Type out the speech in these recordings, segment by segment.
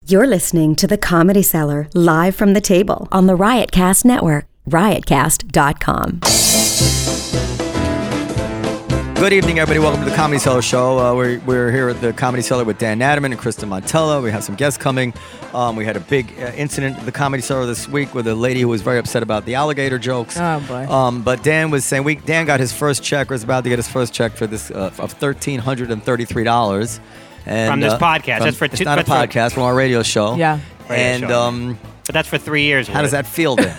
You're listening to The Comedy Cellar live from the table on the Riotcast Network, riotcast.com. Good evening, everybody. Welcome to the Comedy Cellar Show. We're here at the Comedy Cellar with Dan Natterman and Kristen Montella. We have some guests coming. We had a big incident at the Comedy Cellar this week with a lady who was very upset about the alligator jokes. Oh, boy. But Dan was saying, Dan got his first check, or is about to get his first check for this of $1,333. And, from this podcast. It's not a podcast, from our radio show. Yeah. And but that's for 3 years. How does that feel, Dan?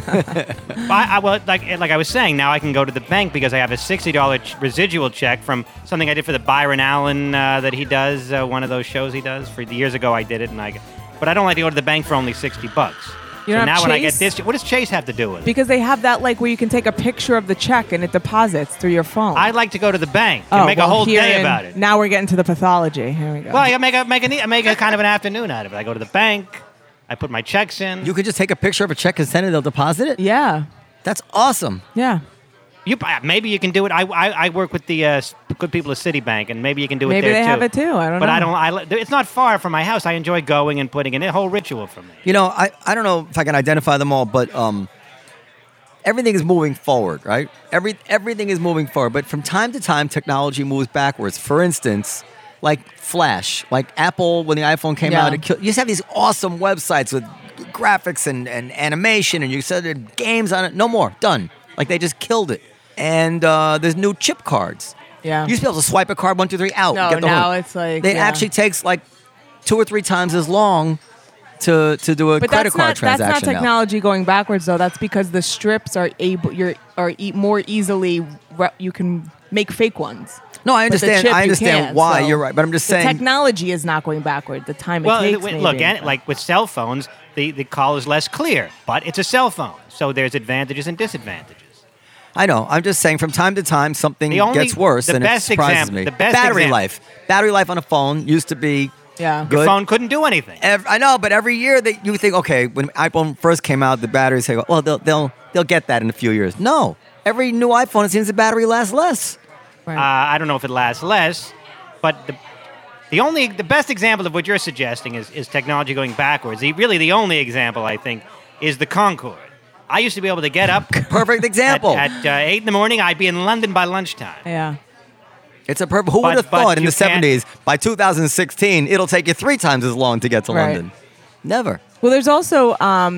Well, like I was saying, now I can go to the bank because I have a $60 residual check from something I did for the Byron Allen that he does, one of those shows he does. For years ago, I did it, but I don't like to go to the bank for only $60. You so don't now have when I Chase? get this, what does Chase have to do with it? Because they have that where you can take a picture of the check and it deposits through your phone. I like to go to the bank and make a whole day about it. Now we're getting to the pathology. Here we go. Well, I make a kind of an afternoon out of it. I go to the bank, I put my checks in. You could just take a picture of a check and send it, they'll deposit it? Yeah. That's awesome. Yeah. Maybe you can do it. I work with the good people at Citibank, and maybe you can do it Maybe there they too. have it too. I don't know. But it's not far from my house. I enjoy going and putting in a whole ritual for me. You know, I don't know if I can identify them all, but everything is moving forward, right? Everything is moving forward, but from time to time, technology moves backwards. For instance, like Flash, like Apple, when the iPhone came out, you used to have these awesome websites with graphics and animation, and you said games on it. No more. Done. Like, they just killed it. And there's new chip cards. Yeah. You used to be able to swipe a card 1, 2, 3 out. No, get the now whole, it's like... It actually takes like 2 or 3 times as long to do a credit card transaction. That's not technology going backwards, though. That's because the strips are more easily... You can make fake ones. No, I understand. I understand why you're right, but I'm just saying the technology is not going backward. The time it takes. Look, like with cell phones, the call is less clear, but it's a cell phone, so there's advantages and disadvantages. I know. I'm just saying, from time to time, something gets worse, and it surprises me. Battery life on a phone used to be good. Your phone couldn't do anything. I know, but every year that you think, okay, when iPhone first came out, the batteries say, well, they'll get that in a few years. No, every new iPhone, it seems the battery lasts less. Right. I don't know if it lasts less, but the best example of what you're suggesting is technology going backwards. The only example, I think, is the Concorde. I used to be able to get up. Perfect example. At 8 in the morning, I'd be in London by lunchtime. Yeah. It's a perfect. Who would have thought in the 70s, by 2016, it'll take you 3 times as long to get to London? Never. Well, there's also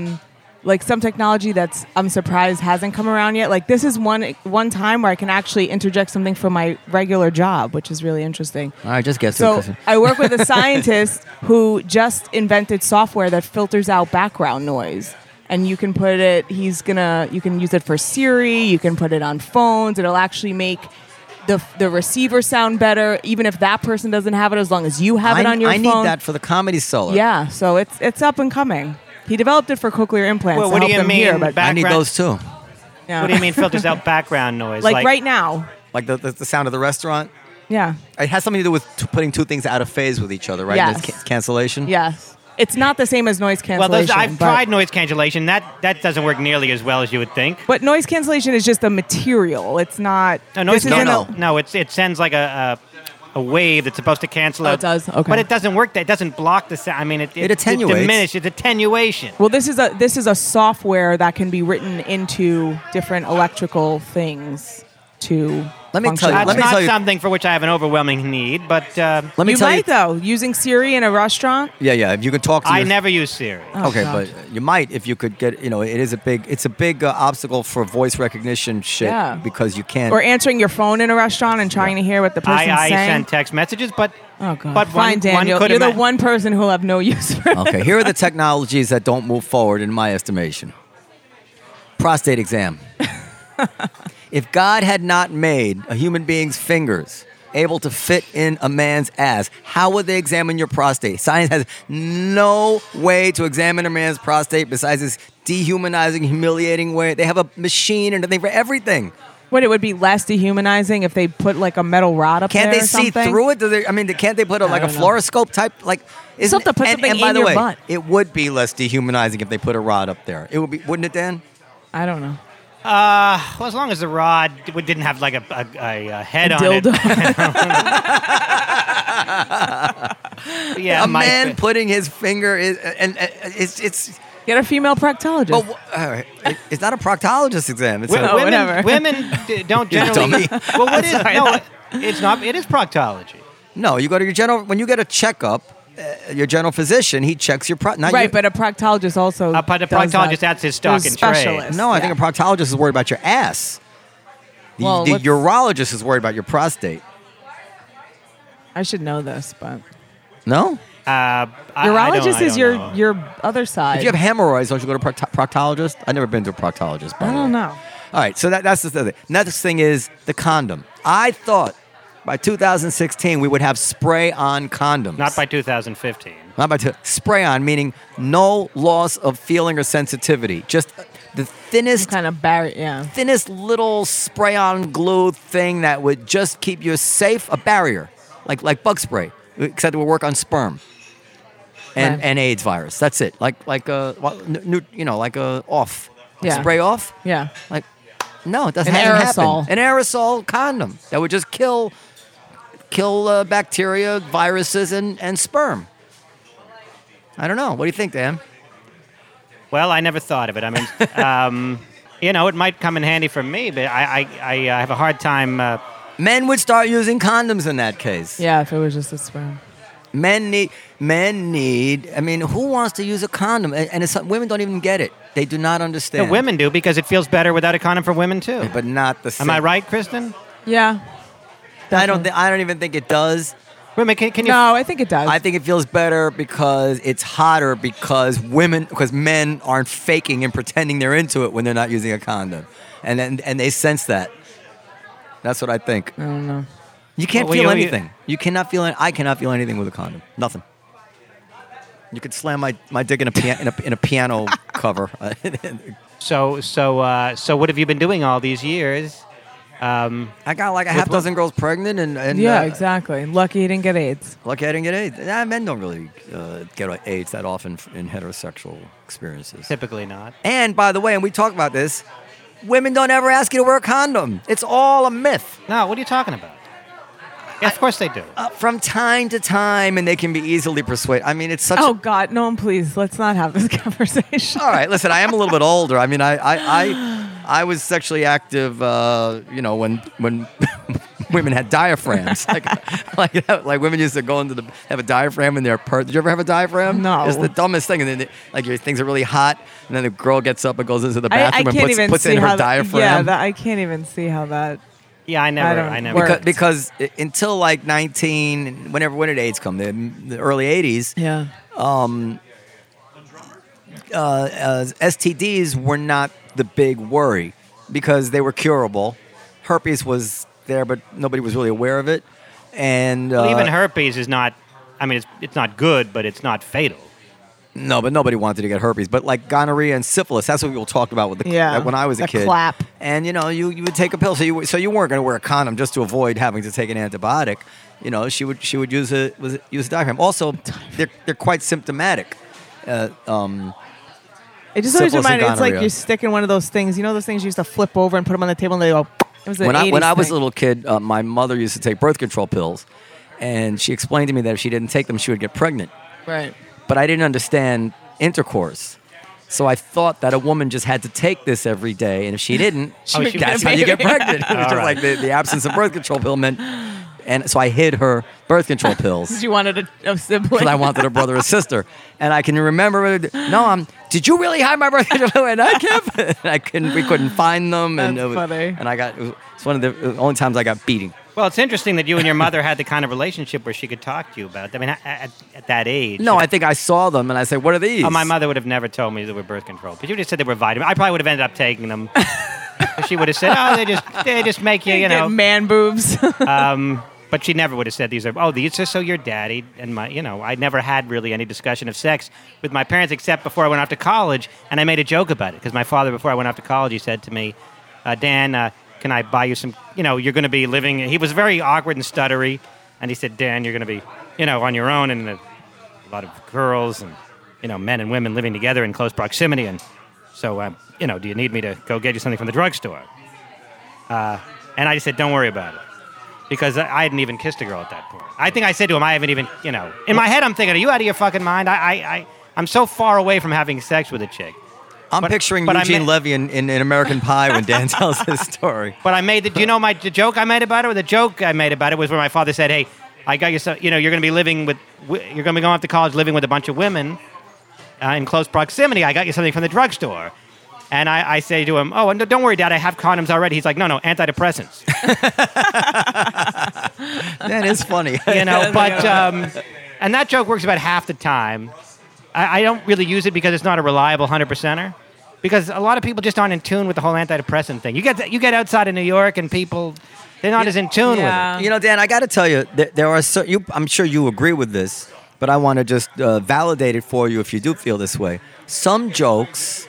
some technology that's I'm surprised hasn't come around yet. Like, this is one time where I can actually interject something from my regular job, which is really interesting. All right, just guess. So I work with a scientist who just invented software that filters out background noise. And you can put it, you can use it for Siri, you can put it on phones. It'll actually make the receiver sound better, even if that person doesn't have it, as long as you have it on your phone. I need that for the Comedy Cellar. Yeah, so it's up and coming. He developed it for cochlear implants. Well, what do you mean? I need those too. Yeah. What do you mean filters out background noise? Like right now. Like the sound of the restaurant? Yeah. It has something to do with putting 2 things out of phase with each other, right? Yes. There's cancellation? Yes. It's not the same as noise cancellation. Well, I've tried noise cancellation. That doesn't work nearly as well as you would think. But noise cancellation is just a material. It's not... No, it sends like a wave that's supposed to cancel out. Oh, it does? Okay. But it doesn't work. It doesn't block the sound. I mean, it attenuates. It diminishes. It's attenuation. Well, this is a software that can be written into different electrical things to... Let me tell you. That's not something for which I have an overwhelming need, but... you might, though, using Siri in a restaurant. Yeah. If you could talk to I never use Siri. Okay, but you might if you could get, it's a big obstacle for voice recognition shit because you can't. Or answering your phone in a restaurant and trying to hear what the person's saying. I send text messages, but... Oh, God. But fine, Daniel. You're the one person who'll have no use for it. Okay, here are the technologies that don't move forward in my estimation. Prostate exam. If God had not made a human being's fingers able to fit in a man's ass, how would they examine your prostate? Science has no way to examine a man's prostate besides this dehumanizing, humiliating way. They have a machine and a thing for everything. What, it would be less dehumanizing if they put like a metal rod up can't there they or see something? through it? Can't they put a fluoroscope type like? Still have to put something and by in the your way, butt. it would be less dehumanizing if they put a rod up there. It would be, wouldn't it, Dan? I don't know. Well, as long as the rod didn't have like a head on dildo. it. Yeah, a my- man putting his finger is, and it's. Get a female proctologist. But all right, it's not a proctologist exam. It's Oh, whatever. women don't generally. dummy. Well, what is no? It's not. It is proctology. no. You go to your general when you get a checkup. Your general physician, he checks your not right, you. but a proctologist also. But a does proctologist, that. that's his stock There's and trade. specialists. No, I think a proctologist is worried about your ass. Well, The let's- urologist is worried about your prostate. I should know this, but No? urologist is know. your other side. If you have hemorrhoids, don't you go to a proctologist? I've never been to a proctologist. By I the way. don't know. All right, so that's the thing. Next thing is the condom. I thought by 2016 we would have spray-on condoms. Not by 2015. Not by spray-on, meaning no loss of feeling or sensitivity. Just the thinnest Kind of barrier. Yeah. thinnest little spray-on glue thing that would just keep you safe, a barrier, like bug spray, except it would work on sperm and, Right. and AIDS virus. That's it. Like a off, Yeah. spray off. Yeah. Like no, it doesn't An hasn't aerosol. happened. An aerosol condom that would just kill bacteria, viruses, and sperm. I don't know. What do you think, Dan? Well, I never thought of it. I mean, it might come in handy for me, but I have a hard time. Men would start using condoms in that case. Yeah. If it was just a sperm. Men need. I mean, who wants to use a condom? And it's, women don't even get it. They do not understand. The women do because it feels better without a condom for women too. but not the same. Am I right, Kristen? Yeah. I don't even think it does. Women, can you? No, I think it does. I think it feels better because it's hotter because men aren't faking and pretending they're into it when they're not using a condom, and they sense that. That's what I think. I don't know. You can't Well, feel you- anything. You cannot feel. I cannot feel anything with a condom. Nothing. You could slam my dick in a piano cover. So what have you been doing all these years? I got like a half dozen girls pregnant, and Yeah, exactly. Lucky he didn't get AIDS. lucky I didn't get AIDS. Men don't really get AIDS that often in heterosexual experiences. Typically not. And by the way, and we talk about this, women don't ever ask you to wear a condom. It's all a myth. No, what are you talking about? Yeah, of course they do. From time to time, and they can be easily persuaded. I mean, it's such. Oh God, no, please, let's not have this conversation. All right, listen. I am a little bit older. I mean, I was sexually active. When women had diaphragms, like women used to go have a diaphragm in their purse. Did you ever have a diaphragm? No. It's the dumbest thing. And then your things are really hot, and then the girl gets up and goes into the bathroom can't and even puts see in her how diaphragm. I can't even see how that. Yeah, I don't never. work. Because until like 19, when did AIDS come? The early 80s. Yeah. STDs were not the big worry because they were curable. Herpes was there, but nobody was really aware of it. And Well, even herpes is not. I mean, it's not good, but it's not fatal. no, but nobody wanted to get herpes. But like gonorrhea and syphilis, that's what people talked about with when I was a the kid. clap. And you would take a pill, so you weren't going to wear a condom just to avoid having to take an antibiotic. She would use a diaphragm. Also, they're quite symptomatic. It just always Syphilis and reminded me, it's like gonorrhea. you're sticking one of those things. You know those things you used to flip over and put them on the table and they go. It was an When I 80s was a thing. little kid, my mother used to take birth control pills, and she explained to me that if she didn't take them, she would get pregnant. Right. But I didn't understand intercourse. So I thought that a woman just had to take this every day, and if she didn't, would get that's a how you get baby. pregnant. It was just like the absence of birth control pill meant. And so I hid her birth control pills You wanted a sibling. because I wanted a brother or sister. And I can remember, did you really hide my birth control pill? And I kept, we couldn't find them. And That's funny. And it's one of the only times I got beating. Well, it's interesting that you and your mother had the kind of relationship where she could talk to you about it. I mean, at that age. No, I think I saw them and I said, what are these? Oh, my mother would have never told me they were birth control. But you just said they were vitamins. I probably would have ended up taking them. She would have said, "Oh, they just make you, Get man boobs. But she never would have said these are so your daddy and I never had really any discussion of sex with my parents except before I went off to college, and I made a joke about it because my father, before I went off to college, he said to me, Dan, can I buy you some? You're going to be living. He was very awkward and stuttery, and he said, Dan, you're going to be, on your own, and a lot of girls and men and women living together in close proximity, and so do you need me to go get you something from the drugstore? And I just said, don't worry about it. because I hadn't even kissed a girl at that point. I think I said to him, I haven't even, in my head I'm thinking, are you out of your fucking mind? I'm so far away from having sex with a chick. I'm picturing Eugene Levy in American Pie when Dan tells his story. But I made do you know the joke I made about it? Or the joke I made about it was where my father said, hey, I got you, you're going to be living with, you're going to be going off to college living with a bunch of women in close proximity. I got you something from the drugstore. And I say to him, oh, and don't worry, Dad, I have condoms already. He's like, no, antidepressants. That is funny. And that joke works about half the time. I don't really use it because it's not a reliable 100%er. Because a lot of people just aren't in tune with the whole antidepressant thing. You get outside of New York and people, they're not as in tune with it. Dan, I got to tell you, there are I'm sure you agree with this, but I want to just validate it for you if you do feel this way. Some jokes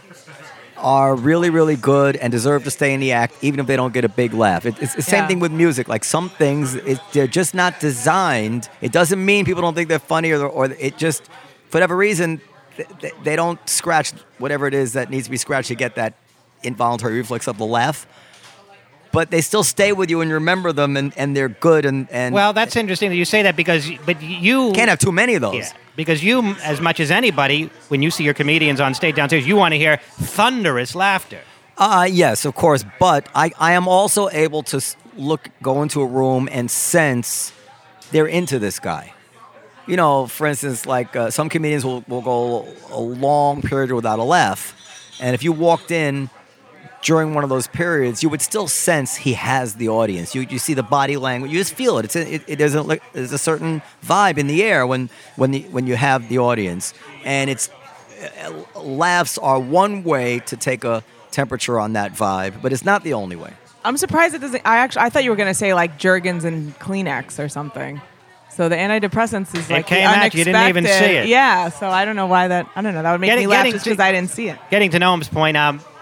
are really, really good and deserve to stay in the act, even if they don't get a big laugh. It's the same thing with music. Like some things, they're just not designed. It doesn't mean people don't think they're funny or it just, for whatever reason, they don't scratch whatever it is that needs to be scratched to get that involuntary reflex of the laugh. But they still stay with you and you remember them and they're good. And well, that's interesting that you say that because you can't have too many of those. Yeah, because you, as much as anybody, when you see your comedians on stage downstairs, you want to hear thunderous laughter. Yes, of course. But I am also able to go into a room and sense they're into this guy. For instance, like some comedians will go a long period without a laugh. And if you walked in during one of those periods, you would still sense he has the audience. You see the body language. You just feel it. There's a certain vibe in the air when you have the audience. And laughs are one way to take a temperature on that vibe, but it's not the only way. I'm surprised it doesn't. I thought you were going to say like Jergens and Kleenex or something. So the antidepressants is like came out, you didn't even see it. Yeah, so I don't know why that. I don't know. That would make me laugh just because I didn't see it. Getting to Noam's point,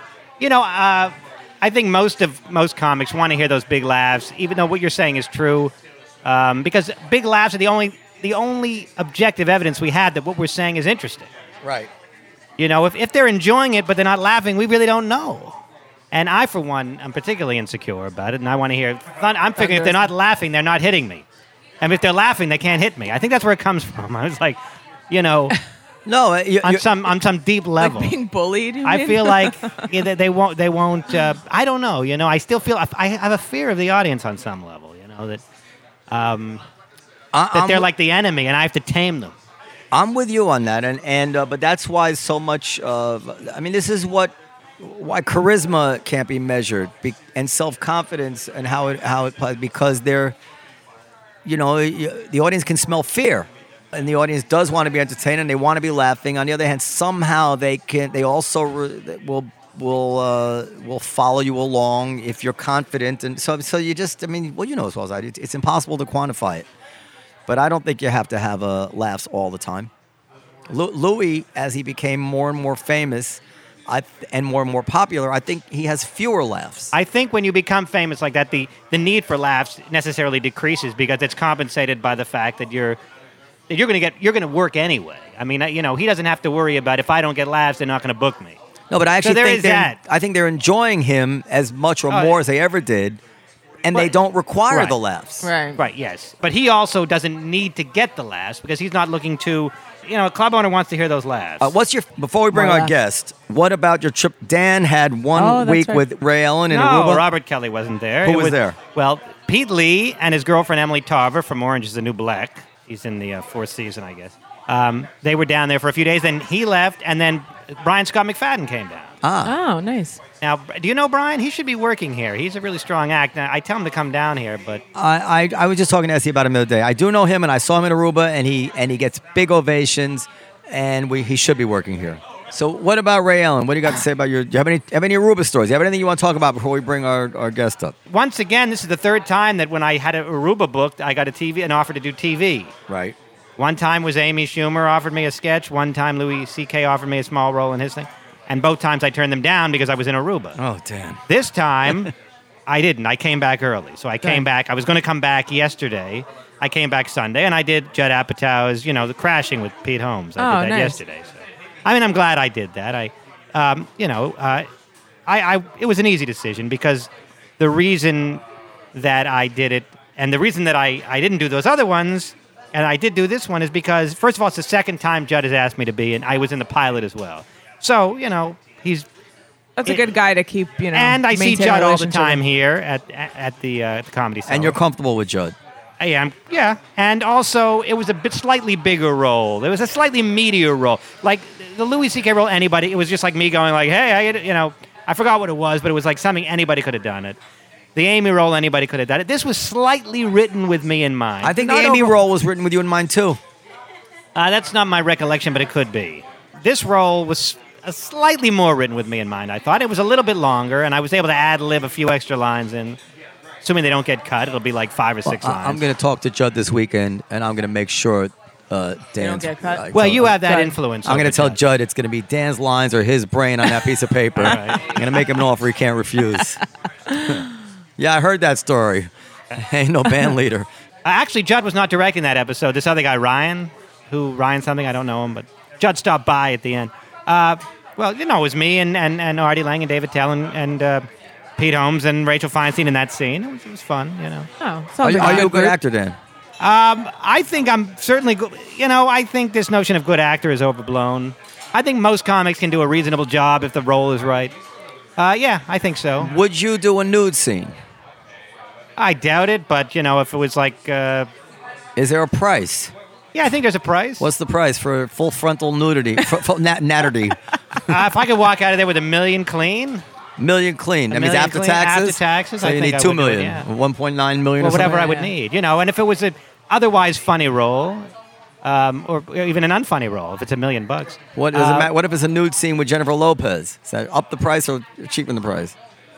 I think most comics want to hear those big laughs, even though what you're saying is true, because big laughs are the only objective evidence we have that what we're saying is interesting. Right. If they're enjoying it but they're not laughing, we really don't know. And I, for one, am particularly insecure about it, and I want to hear. I'm figuring if they're not laughing, they're not hitting me. And if they're laughing, they can't hit me. I think that's where it comes from. I was like, No, on some deep level, like being bullied. I feel like they won't. I don't know. I still feel I have a fear of the audience on some level. That they're like the enemy, and I have to tame them. I'm with you on that, and but that's why so much of. This is why charisma can't be measured, and self-confidence, and how it plays because they're. The audience can smell fear. And the audience does want to be entertained, and they want to be laughing. On the other hand, somehow they also will follow you along if you're confident. And so you just, you know as well as I do, it's impossible to quantify it. But I don't think you have to have laughs all the time. Louis, as he became more and more famous and more popular, I think he has fewer laughs. I think when you become famous like that, the need for laughs necessarily decreases because it's compensated by the fact that you're going to work anyway. He doesn't have to worry about if I don't get laughs, they're not going to book me. No, but I actually think they're enjoying him as much or more as they ever did, and they don't require the laughs. Right. Yes. But he also doesn't need to get the laughs because he's not looking to. A club owner wants to hear those laughs. Before we bring our guest, what about your trip? Dan had one week with Ray Allen in Aruba. No, Robert Kelly wasn't there. Who was there? Well, Pete Lee and his girlfriend Emily Tarver from Orange is the New Black. He's in the fourth season, I guess. They were down there for a few days. Then he left, and then Brian Scott McFadden came down. Oh, nice. Now, do you know Brian? He should be working here. He's a really strong act. Now, I tell him to come down here, but I was just talking to Essie about him the other day. I do know him, and I saw him in Aruba, and he gets big ovations, and he should be working here. So, what about Ray Allen? What do you got to say about do you have any Aruba stories? Do you have anything you want to talk about before we bring our guest up? Once again, this is the third time that when I had Aruba booked, I got an offer to do TV. Right. One time was Amy Schumer offered me a sketch. One time Louis C.K. offered me a small role in his thing. And both times I turned them down because I was in Aruba. Oh, damn. This time, I didn't. I came back early. So I came back. I was going to come back yesterday. I came back Sunday, and I did Judd Apatow's, the Crashing with Pete Holmes. I did that yesterday. So. I'm glad I did that. It was an easy decision because the reason that I did it And the reason that I didn't do those other ones, and I did do this one, is because, first of all, it's the second time Judd has asked me to be, and I was in the pilot as well. So, he's... That's a good guy to keep, And I see maintain a Judd all the relationship time with. here at the Comedy Cellar. And you're comfortable with Judd. I am, yeah. And also, it was a bit slightly bigger role. It was a slightly meatier role. Like the Louis C.K. role, anybody. It was just like me going like, hey, I forgot what it was, but it was like something anybody could have done it. The Amy role, anybody could have done it. This was slightly written with me in mind. I think the Not Amy over- role was written with you in mind too. That's not my recollection, but it could be. This role was slightly more written with me in mind. I thought it was a little bit longer, and I was able to ad-lib a few extra lines in. Assuming they don't get cut, it'll be like 5 or 6 lines. I'm going to talk to Judd this weekend, and I'm going to make sure Dan's... don't get cut? Well, you have that Judd. influence. I'm going over to tell Judd. Judd it's going to be Dan's lines or his brain on that piece of paper. right. I'm going to make him an offer he can't refuse. Yeah, I heard that story. Ain't no band leader. Actually, Judd was not directing that episode. This other guy, Ryan something, I don't know him, but Judd stopped by at the end. Well, it was me and Artie Lang and David Tell and Pete Holmes and Rachel Feinstein in that scene. It was fun, Oh, Are sounds you like a good group. actor, Dan? I think I'm certainly good. I think this notion of good actor is overblown. I think most comics can do a reasonable job if the role is right. Yeah, I think so. Would you do a nude scene? I doubt it, but, if it was like... Is there a price? yeah, I think there's a price. What's the price for full frontal nudity? Natterty. If I could walk out of there with $1 million clean... Million clean. That means million after clean, taxes? after taxes, So I you think need I $2 would do it, million. yeah. 1.9 million or Well, whatever something? I would need, And if it was an otherwise funny role, or even an unfunny role, if it's $1 million. What if it's a nude scene with Jennifer Lopez? Is that up the price or cheapen the price?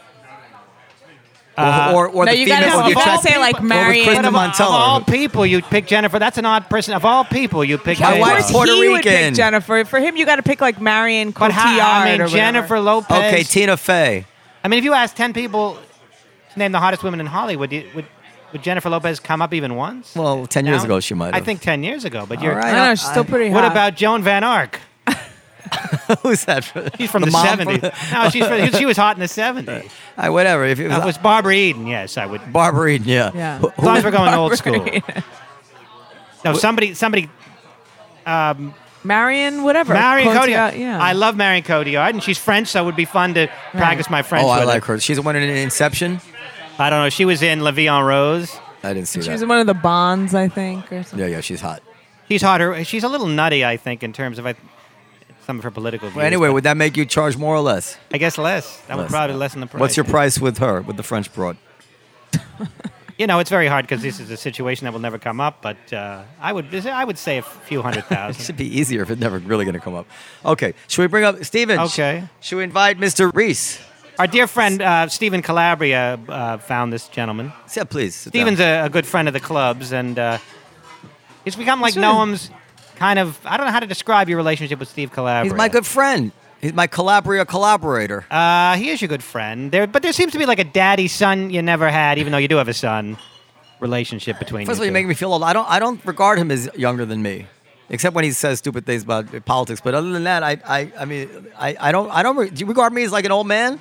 Or No, the you gotta female, or the you gotta attract- say like or with Marion. Kristen Of Montello. all people, you'd pick Jennifer. That's an odd person. Of all people, you pick My Of wife's course, Puerto he would Rican. pick Jennifer. For him, you got to pick like Marion But Cotillard. I mean, or Jennifer whatever. Lopez. Okay, Tina Fey. I mean, if you ask 10 people to name the hottest women in Hollywood, would Jennifer Lopez come up even once? Well, 10 years No? ago she might have. I think 10 years ago, but All you're. right. I don't know. She's still pretty hot. What about Joan Van Ark? Who's that? She's from the mom 70s. No, she was hot in the 70s. All right, whatever. If it That was Barbara Eden. Yes, I would. Barbara Eden, yeah. Yeah. Who- As long as we're going old school. Barbara No, somebody. Marion, whatever. Marion Cotillard, Cotillard. Yeah. I love Marion Cotillard, and she's French, so it would be fun to practice my French Oh, I with like her. She's the one in Inception. I don't know. She was in La Vie en Rose. I didn't see She that. was in one of the Bonds, I think, or something. Yeah, she's hot. She's hotter. She's a little nutty, I think, in terms of some of her political views. Well, anyway, but would that make you charge more or less? I guess less. That would Less. probably lessen the price. What's your price with her, with the French broad? It's very hard because this is a situation that will never come up. But I would say a few It $100,000. should be easier if it's never really going to come up. Okay, should we bring up Steven? Okay. Should we invite Mr. Reese? Our dear friend Stephen Calabria found this gentleman. Yeah, please. sit down. Stephen's a good friend of the club's, and he's become like He's really- Noam's kind of. I don't know how to describe your relationship with Steve Calabria. He's my good friend. He's my Calabria collaborator. He is your good friend. But there seems to be like a daddy-son you never had, even though you do have a son. Relationship between. First of all, you you make me feel old. I don't regard him as younger than me, except when he says stupid things about politics. But other than that, I don't. Do you regard me as like an old man?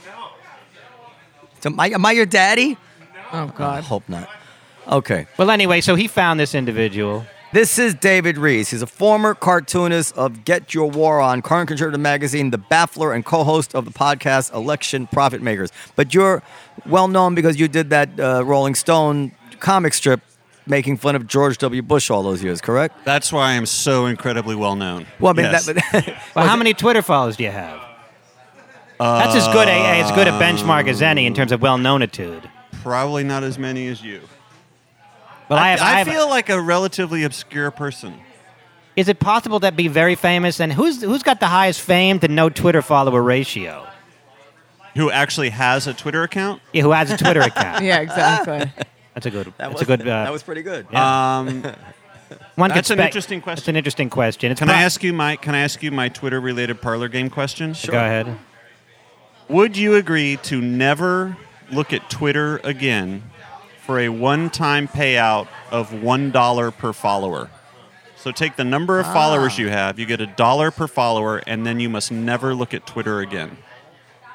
So am I your daddy? Oh, I God. hope not. Okay. Well, anyway, so he found this individual. This is David Reese. He's a former cartoonist of Get Your War On, current contributor to the magazine, The Baffler, and co-host of the podcast Election Profit Makers. But you're well known because you did that Rolling Stone comic strip making fun of George W. Bush all those years, correct? That's why I'm so incredibly well known. Well, I mean, Yes. Well, how many Twitter followers do you have? That's as good a benchmark as any in terms of well-knownitude. Probably not as many as you. Well, I feel like a relatively obscure person. Is it possible that be very famous? And who's got the highest fame to no Twitter follower ratio? Who actually has a Twitter account? Yeah, who has a Twitter account? Yeah, exactly. That's a good. that was pretty good. One could That's an spec- interesting question. That's an interesting question. It's Can I ask you my Twitter related parlor game question? Go ahead. Would you agree to never look at Twitter again for a one-time payout of $1 per follower? So take the number of followers you have, you get $1 per follower, and then you must never look at Twitter again.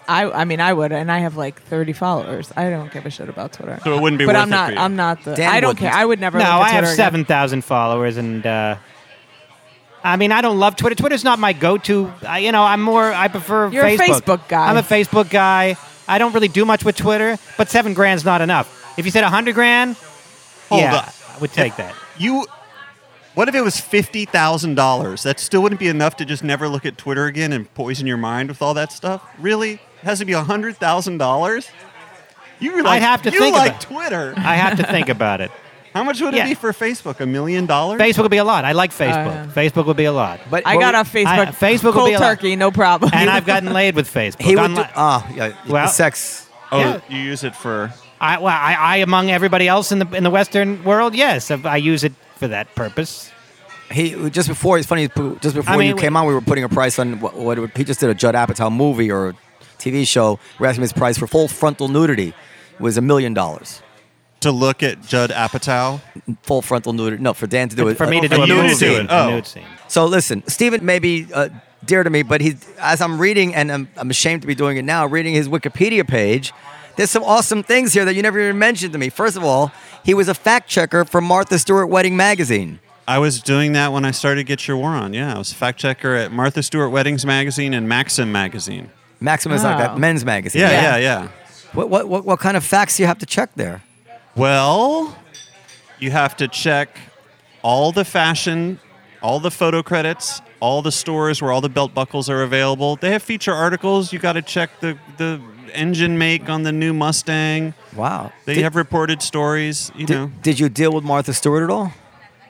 I mean, I would, and I have like 30 followers. I don't give a shit about Twitter. So it wouldn't be But worth I'm it not. for you. I'm not the. Dan I don't wouldn't. care. I would never. No, look at I have Twitter again. 7,000 followers, and I mean, I don't love Twitter. Twitter's not my go-to. I prefer You're a Facebook. Facebook guy. I'm a Facebook guy. I don't really do much with Twitter, but $7,000's not enough. If you said $100,000, Hold yeah, up. I would take that. What if it was $50,000? That still wouldn't be enough to just never look at Twitter again and poison your mind with all that stuff? Really? It has to be $100,000? I'd have to think like about it. Twitter. I have to think about it. How much would it Yeah. be for Facebook? $1 million? Facebook would be a lot. I like Facebook. Facebook would be a lot. But I got off Facebook. Facebook will cold be a lot. turkey, no problem. And I've gotten laid with Facebook. he would. Unli- Well- sex. Oh, Yeah. you use it for... I among everybody else in the Western world, yes, I use it for that purpose. He just before. It's funny. Just before I mean, you came on, we were putting a price on what he just did a Judd Apatow movie or TV show. We're asking his price for full frontal nudity was $1 million. To look at Judd Apatow? Full frontal nudity. No, for Dan to do it. For me to do a nude movie. scene. A Oh. nude scene. So listen, Stephen may be dear to me, but as I'm reading, and I'm ashamed to be doing it now, reading his Wikipedia page, there's some awesome things here that you never even mentioned to me. First of all, he was a fact checker for Martha Stewart Wedding Magazine. I was doing that when I started Get Your War On. Yeah, I was a fact checker at Martha Stewart Weddings Magazine and Maxim Magazine. Maxim is like Oh. that men's magazine. Yeah. What kind of facts do you have to check there? Well, you have to check all the fashion, all the photo credits, all the stores where all the belt buckles are available. They have feature articles. You got to check the engine make on the new Mustang. Wow. They have reported stories, know. Did you deal with Martha Stewart at all?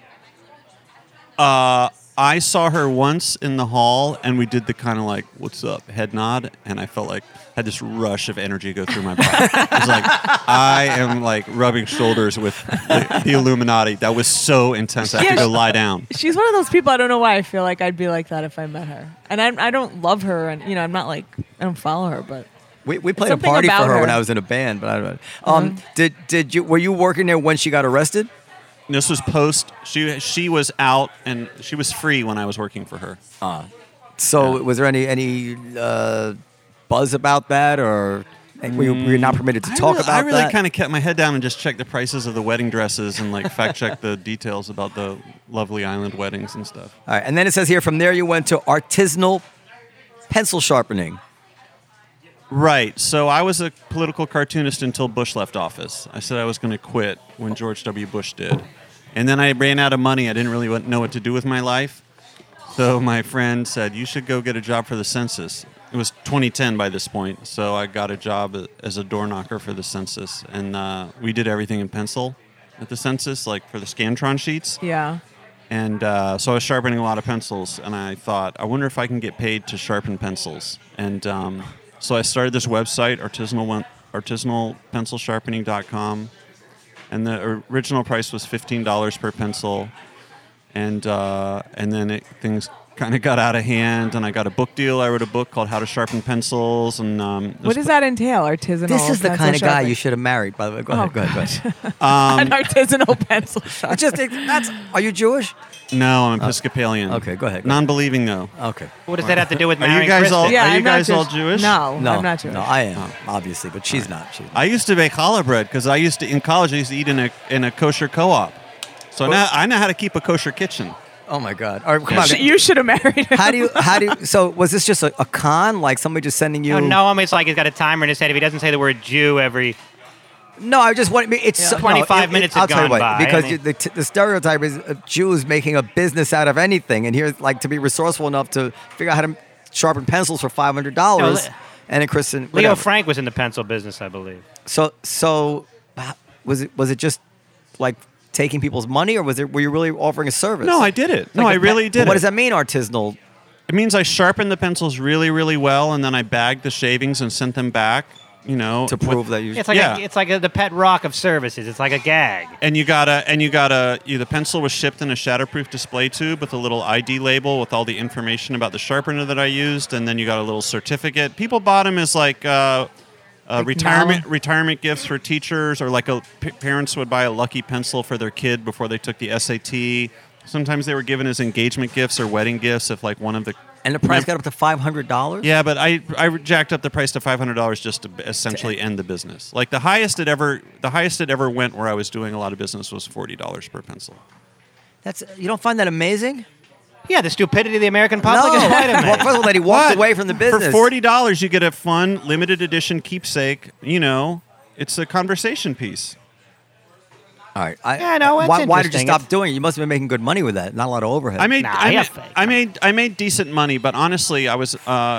I saw her once in the hall, and we did the kind of like, what's up, head nod, and I felt like had this rush of energy go through my body. It was like, I am like rubbing shoulders with the Illuminati. That was so intense. I had to go lie down. She's one of those people. I don't know why I feel like I'd be like that if I met her. And I don't love her, and I'm not like I don't follow her, but We played a Something party for about her when her. I was in a band, but I don't know. Did you were you working there when she got arrested? This was post. She was out, and she was free when I was working for her. So was there any buzz about that, or were you not permitted to talk about I really that? kind of kept my head down and just checked the prices of the wedding dresses and like fact check the details about the lovely island weddings and stuff. All right, and then it says here from there you went to artisanal pencil sharpening. Right. So I was a political cartoonist until Bush left office. I said I was going to quit when George W. Bush did. And then I ran out of money. I didn't really know what to do with my life. So my friend said, you should go get a job for the census. It was 2010 by this point. So I got a job as a door knocker for the census. And we did everything in pencil at the census, like for the Scantron sheets. yeah. And so I was sharpening a lot of pencils. And I thought, I wonder if I can get paid to sharpen pencils. And so I started this website, artisanalpencilsharpening.com, and the original price was $15 per pencil, and then things kind of got out of hand, and I got a book deal. I wrote a book called How to Sharpen Pencils, and What does that entail? Artisanal. This is the pencil kind of guy sharpening? you should have married. By the way, go ahead. Go ahead. An artisanal pencil It's sharpener. just that's. Are you Jewish? No, I'm Episcopalian. Okay, go ahead. Non-believing though. Okay. What does that have to do with Are you marrying guys all- Kristen? Yeah, Are you I'm not guys all Jewish? No, No, I'm not Jewish. No, I am obviously, but she's not. She's not. I used to bake challah bread because in college I used to eat in a kosher co-op. So now I know how to keep a kosher kitchen. Oh my God! All right, come on. You should have married him. How do you? So was this just a con? Like somebody just sending you? Oh, no, it's like he's got a timer in his head. If he doesn't say the word Jew every... No, I just want. It's so, 25 minutes I'll had tell you gone what, by. because I mean- the stereotype is Jews making a business out of anything, and here's like to be resourceful enough to figure out how to sharpen pencils for $500, No, and then Kristen. Leo whatever. Frank was in the pencil business, I believe. So was it just like taking people's money, or were you really offering a service? No, I did it. No, Like I a really did What it. does that mean, artisanal? It means I sharpened the pencils really, really well, and then I bagged the shavings and sent them back. To prove that you. It's like Yeah. it's like the pet rock of services. It's like a gag. And the pencil was shipped in a shatterproof display tube with a little ID label with all the information about the sharpener that I used, and then you got a little certificate. People bought them as like retirement gifts for teachers, or like parents would buy a lucky pencil for their kid before they took the SAT. Sometimes they were given as engagement gifts or wedding gifts if like one of the And the price got up to $500. Yeah, but I jacked up the price to $500 just to essentially end the business. Like the highest it ever went where I was doing a lot of business was $40 per pencil. You don't find that amazing? Yeah, the stupidity of the American public is quite Well, amazing. first of all, that he walked away from the business. For $40, you get a fun limited edition keepsake. You know, it's a conversation piece. All right. Yeah, no, it's why did you interesting. stop doing it? You must have been making good money with that. Not a lot of overhead. I made fake. I made decent money, but honestly, I was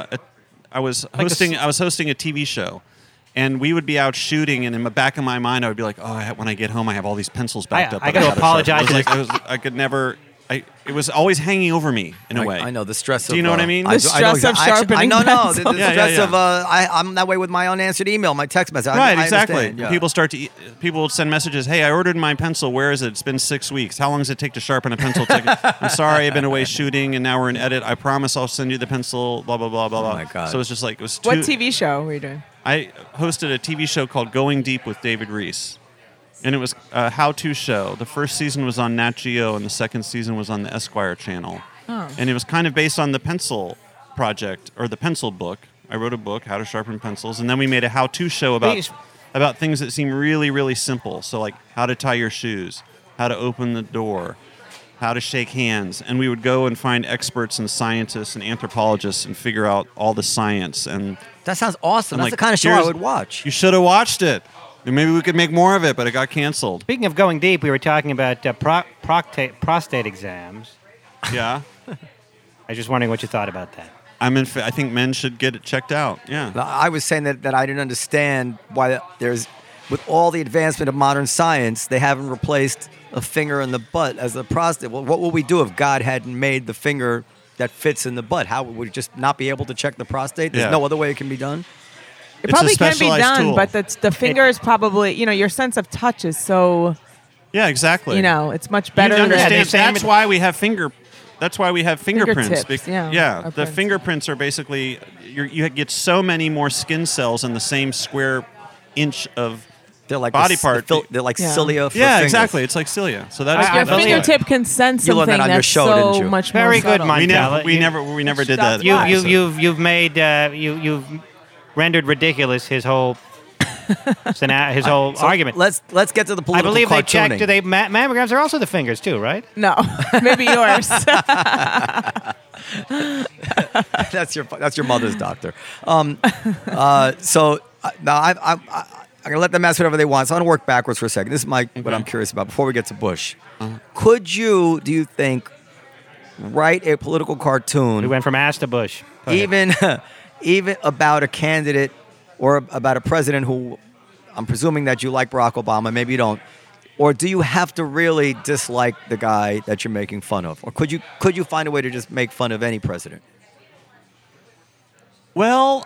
hosting a TV show, and we would be out shooting, and in the back of my mind, I would be like, when I get home, I have all these pencils backed up. I got to apologize. I could never. It was always hanging over me in a way. I know the stress. Do you know what I mean? The stress of sharpening I know. The pencils. stress of I'm that way with my unanswered email, my text message. Right, I exactly. understand, yeah. People will send messages. Hey, I ordered my pencil. Where is it? It's been 6 weeks. How long does it take to sharpen a pencil? I'm sorry, I've been away shooting, and now we're in edit. I promise I'll send you the pencil. Blah blah blah blah blah. Oh my God. So it's just like it was. What TV show were you doing? I hosted a TV show called Going Deep with David Reese. And it was a how-to show. The first season was on Nat Geo, and the second season was on the Esquire channel. Oh. And it was kind of based on the pencil project, or the pencil book. I wrote a book, How to Sharpen Pencils, and then we made a how-to show about things that seem really, really simple. So like how to tie your shoes, how to open the door, how to shake hands. And we would go and find experts and scientists and anthropologists and figure out all the science. And That sounds awesome. I'm That's like, the kind of show I here's- would watch. you should have watched it. And maybe we could make more of it, but it got canceled. Speaking of going deep, we were talking about prostate exams. Yeah. I was just wondering what you thought about that. I think men should get it checked out. Yeah. I was saying that I didn't understand why with all the advancement of modern science, they haven't replaced a finger in the butt as a prostate. Well, what would we do if God hadn't made the finger that fits in the butt? How would we just not be able to check the prostate? There's Yeah. no other way it can be done? It It's probably a can be specialized done, tool. but the finger is probably, your sense of touch is so, Yeah, exactly. it's much better You than understand? same- That's why we have fingerprints. Fingertips, yeah, Yeah. or The prints. fingerprints are basically you get so many more skin cells in the same square inch of They're like body part. They're like Yeah. cilia for Yeah, fingers. exactly. It's like cilia. So that's Your that's fingertip can sense You learned something that on your that's show, so didn't you? much Very more good, subtle. Mike. We You- never did Stop that. that. You've made you've rendered ridiculous his whole his whole argument. Let's get to the I political believe they cartooning. checked. Mammograms are also the fingers too, right? No, maybe yours. That's your mother's doctor. So now I'm gonna let them ask whatever they want. So I'm gonna work backwards for a second. This is what I'm curious about before we get to Bush. Could you, do you think, write a political cartoon? We went from ass to Bush. Go ahead. even about a candidate or about a president who, I'm presuming that you like Barack Obama, maybe you don't, or do you have to really dislike the guy that you're making fun of, or could you find a way to just make fun of any president? Well,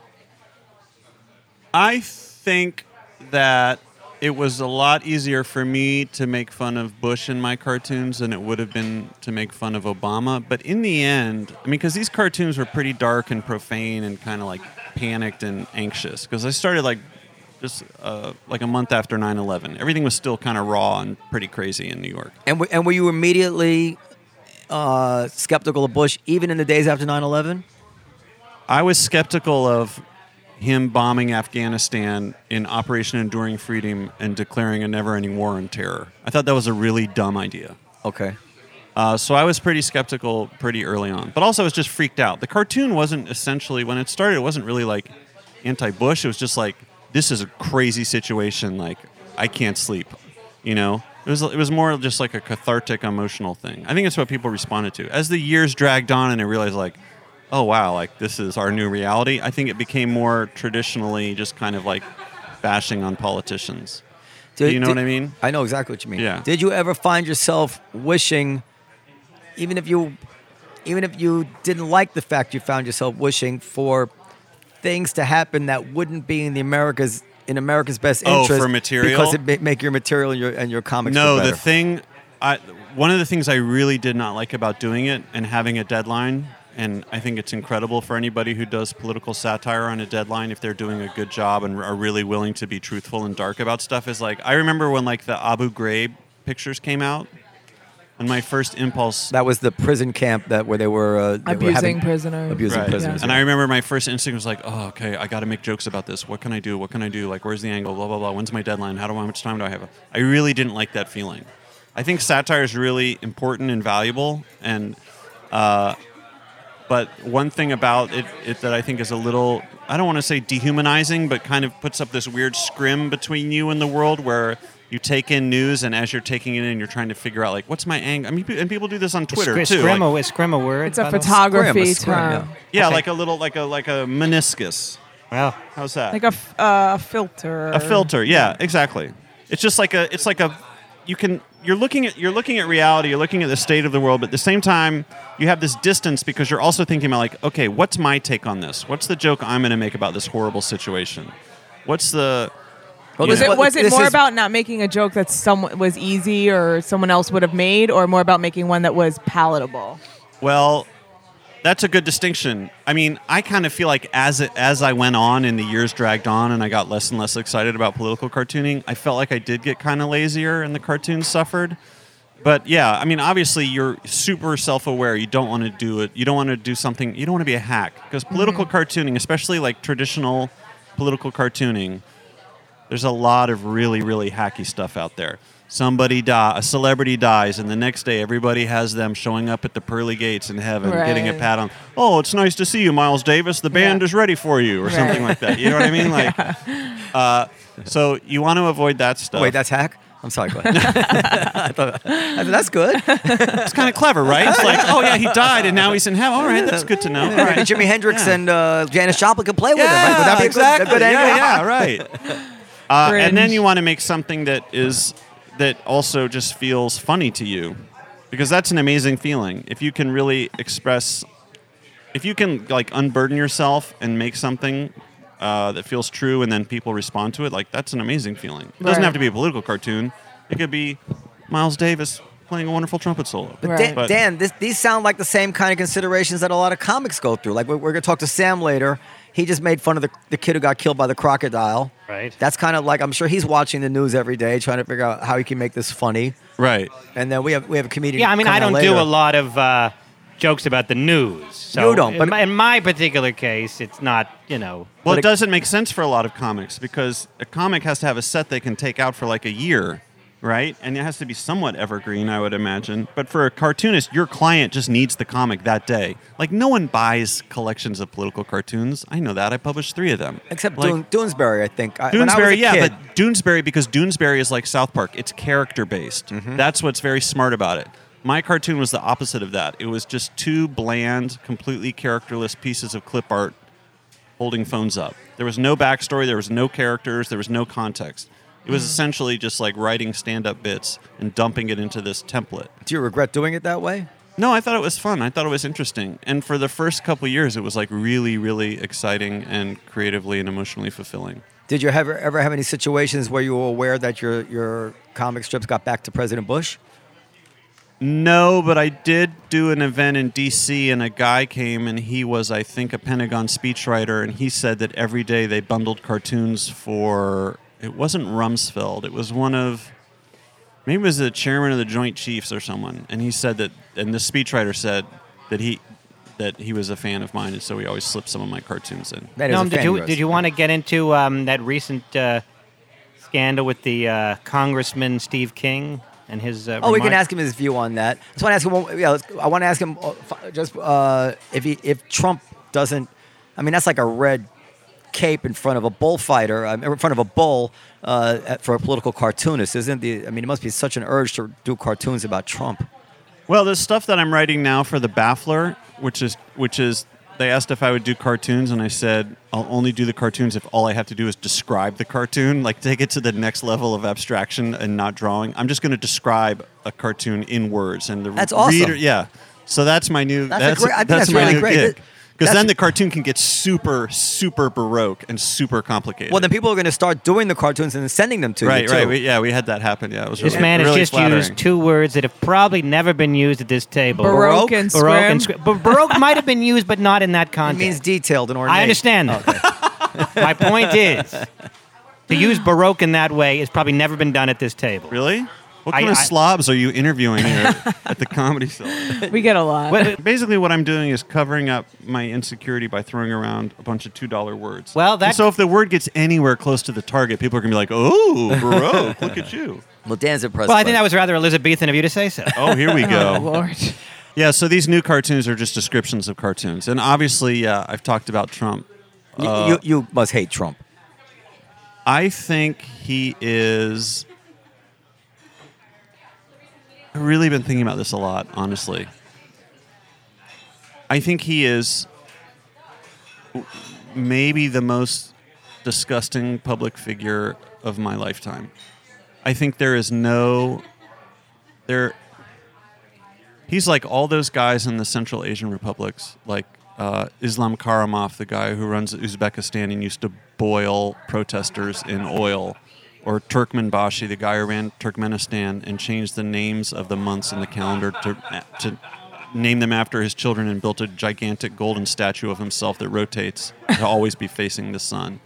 I think that it was a lot easier for me to make fun of Bush in my cartoons than it would have been to make fun of Obama. But in the end, I mean, because these cartoons were pretty dark and profane and kind of like panicked and anxious, because I started like just like a month after 9/11. Everything was still kind of raw and pretty crazy in New York. And were you immediately skeptical of Bush even in the days after 9/11? I was skeptical of him bombing Afghanistan in Operation Enduring Freedom and declaring a never-ending war on terror. I thought that was a really dumb idea. Okay. So I was pretty skeptical pretty early on. But also I was just freaked out. The cartoon wasn't essentially, when it started, it wasn't really like anti-Bush. It was just like, this is a crazy situation. Like, I can't sleep. You know? It was more just like a cathartic emotional thing. I think that's what people responded to. As the years dragged on and I realized like, oh, wow, like this is our new reality, I think it became more traditionally just kind of like bashing on politicians. Do you know what I mean? I know exactly what you mean. Yeah. Did you ever find yourself wishing, even if you didn't like the fact you found yourself wishing for things to happen that wouldn't be in America's best interest? For material? Because it make your material and your comics No, look the better. thing, one of the things I really did not like about doing it and having a deadline, and I think it's incredible for anybody who does political satire on a deadline if they're doing a good job and are really willing to be truthful and dark about stuff, is like, I remember when like the Abu Ghraib pictures came out, And my first impulse. That was the prison camp where they were Abusing prisoners. Abusing Right. prisoners. And I remember my first instinct was like, oh, okay, I got to make jokes about this. What can I do? What can I do? Like, where's the angle? Blah, blah, blah. When's my deadline? How much time do I have? I really didn't like that feeling. I think satire is really important and valuable. And, but one thing about it that I think is a little, I don't want to say dehumanizing, but kind of puts up this weird scrim between you and the world where you take in news, and as you're taking it in, you're trying to figure out, like, what's my angle? I mean, and people do this on Twitter, too. Is scrim a word? It's a by the way? photography Scrim, term. yeah. Yeah, like a little, like a meniscus. Well, How's that? Like a filter. A filter, yeah, exactly. It's just like you're looking at reality, you're looking at the state of the world, but at the same time you have this distance because you're also thinking about, like, okay, what's my take on this? What's the joke I'm going to make about this horrible situation? What's the Well, you know- Was it This more is- about not making a joke that someone was easy or someone else would have made, or more about making one that was palatable? Well, that's a good distinction. I mean, I kind of feel like as I went on and the years dragged on and I got less and less excited about political cartooning, I felt like I did get kind of lazier and the cartoons suffered. But yeah, I mean, obviously you're super self-aware. You don't want to do it. You don't want to do something. You don't want to be a hack, because political cartooning, especially like traditional political cartooning, there's a lot of really, really hacky stuff out there. A celebrity dies, and the next day everybody has them showing up at the pearly gates in heaven, getting a Right. pat on. Oh, it's nice to see you, Miles Davis. The band is ready for you, or something like that. You know what I mean? Like, so you want to avoid that stuff. Wait, that's hack? I'm sorry, go ahead. I thought, that's good. It's kind of clever, right? It's like, oh yeah, he died, and now he's in heaven. All right, that's good to know. All right. Maybe Jimi Hendrix Yeah. and Janis Joplin could play with him, right? Would that be exactly. a good angle? Yeah, right. And then Cringe. you want to make something that also just feels funny to you, because that's an amazing feeling. If you can really if you can like unburden yourself and make something that feels true, and then people respond to it, like, that's an amazing feeling. It doesn't Right. have to be a political cartoon. It could be Miles Davis playing a wonderful trumpet solo. But Right. Dan, these sound like the same kind of considerations that a lot of comics go through. Like, we're going to talk to Sam later. He just made fun of the kid who got killed by the crocodile. Right. That's kind of like, I'm sure he's watching the news every day, trying to figure out how he can make this funny. Right. And then we have a comedian. yeah, I mean, I coming don't on do later. a lot of jokes about the news. So You don't, but- in my particular case, it's not, Well, But it doesn't make sense for a lot of comics, because a comic has to have a set they can take out for like a year, right? And it has to be somewhat evergreen, I would imagine. But for a cartoonist, your client just needs the comic that day. Like, no one buys collections of political cartoons. I know that. I published 3 of them. Except like, Doonesbury, I think. When I was a Doonesbury, yeah, kid- but Doonesbury, because Doonesbury is like South Park. It's character-based. That's what's very smart about it. My cartoon was the opposite of that. It was just 2 bland, completely characterless pieces of clip art holding phones up. There was no backstory, there was no characters, there was no context. It was essentially just like writing stand-up bits and dumping it into this template. Do you regret doing it that way? No, I thought it was fun. I thought it was interesting. And for the first couple years, it was like really, really exciting and creatively and emotionally fulfilling. Did you ever have any situations where you were aware that your comic strips got back to President Bush? No, but I did do an event in D.C. and a guy came, and he was, I think, a Pentagon speechwriter, and he said that every day they bundled cartoons for, it wasn't Rumsfeld, it was maybe it was the chairman of the Joint Chiefs or someone, and he said that, and the speechwriter said that he was a fan of mine, and so he always slipped some of my cartoons in. That is a fan of yours. did you want to get into that recent scandal with the Congressman Steve King and his? Oh, we can remarks? ask him his view on that. I just want to ask him. I want to ask him just if Trump doesn't. I mean, that's like a red cape in front of a bullfighter, in front of a bull for a political cartoonist, isn't the? I mean, it must be such an urge to do cartoons about Trump. Well, the stuff that I'm writing now for the Baffler, which is they asked if I would do cartoons, and I said I'll only do the cartoons if all I have to do is describe the cartoon, like take it to the next level of abstraction and not drawing. I'm just going to describe a cartoon in words, and the That's awesome. reader, yeah. So that's my new. That's a great- I think that's my really new great. gig. Because That's- then the cartoon can get super, super baroque and super complicated. Well, then people are going to start doing the cartoons and then sending them to you. right, too. right. We had that happen. Yeah, it was This really, man has really just flattering. used 2 words that have probably never been used at this table. Baroque and Baroque and scrim. But Baroque might have been used, but not in that It context. means detailed and ornate. I understand that. My point is, to use Baroque in that way has probably never been done at this table. Really? What kind of slobs are you interviewing here at the Comedy Cellar? We get a lot. Basically, what I'm doing is covering up my insecurity by throwing around a bunch of $2 words. Well, And so if the word gets anywhere close to the target, people are going to be like, oh, Baroque, look at you. Well, Dan's impressed. Well, I think that was rather Elizabethan of you to say so. Oh, here we go. Oh, Lord. Yeah, so these new cartoons are just descriptions of cartoons. And obviously, I've talked about Trump. You must hate Trump. I think he is... I've really been thinking about this a lot, honestly. I think he is maybe the most disgusting public figure of my lifetime. I think there is no... He's like all those guys in the Central Asian republics, like Islam Karimov, the guy who runs Uzbekistan and used to boil protesters in oil, or Turkmenbashi, the guy who ran Turkmenistan and changed the names of the months in the calendar to name them after his children and built a gigantic golden statue of himself that rotates to always be facing the sun.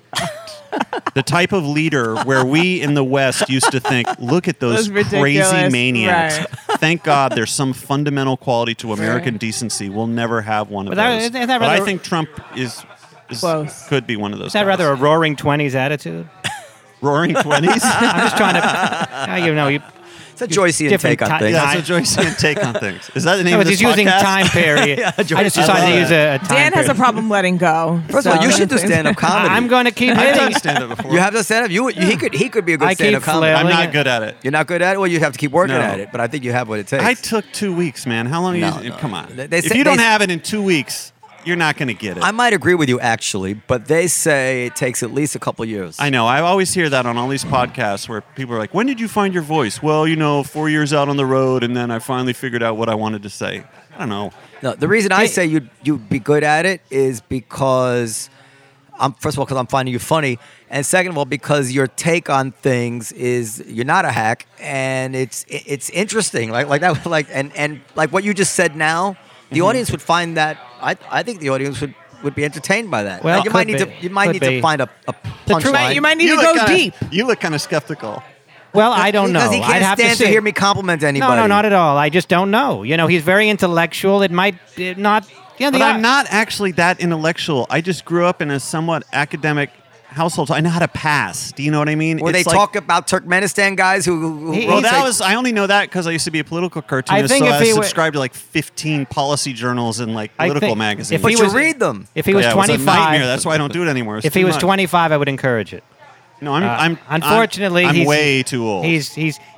The type of leader where we in the West used to think, look at those crazy maniacs. Right. Thank God there's some fundamental quality to American decency. We'll never have one of those. Isn't that But I rather- think Trump is Close. could be one of those Is that guys. rather a roaring 20s attitude? Roaring 20s? I'm just trying to, you know, you. It's a Joycean Different take on ti- things. Yeah, it's a Joycean take on things. Is that the name No, of but this he's using podcast? time period. I just decided to use a time Dan has a period. problem letting go. First of all, you so- should do stand-up comedy. I'm going to keep I've hitting. done stand-up before. You have to stand up. He could be a good I keep stand-up comic. flailing. I'm not good at it. You're not good at it. Well, you have to keep working No. at it. But I think you have what it takes. I took 2 weeks, man. How long? No, you, no. Come on. They If say- you don't they- have it in 2 weeks, you're not going to get it. I might agree with you actually, but they say it takes at least a couple years. I know. I always hear that on all these podcasts where people are like, when did you find your voice? Well, 4 years out on the road, and then I finally figured out what I wanted to say. I don't know. No, the reason I say you'd be good at it is because first of all, because I'm finding you funny, and second of all, because your take on things is you're not a hack, and it's interesting, like that, and like what you just said now, the audience would find that. I think the audience would be entertained by that. Well, Like, you might need could to be. you might Could need be. to find a truth- punchline. You might need to look go kinda- deep. You look kind of skeptical. Well, I don't know. Because he I'd can't have stand to to see. hear me compliment anybody. No, not at all. I just don't know. He's very intellectual. It might not. Yeah, But I'm not actually that intellectual. I just grew up in a somewhat academic household. So I know how to pass. Do you know what I mean? Where they It's like- talk about Turkmenistan guys who He- Well, wrote that say- was. I only know that because I used to be a political cartoonist. think so if I he were- subscribed to like 15 policy journals and like I political think magazines. if But he you was- read them. If he was Yeah, it was a 25, nightmare. That's why I don't do it anymore. It's if he too was much. 25, I would encourage it. No, I'm Unfortunately, I'm he's way too old. He's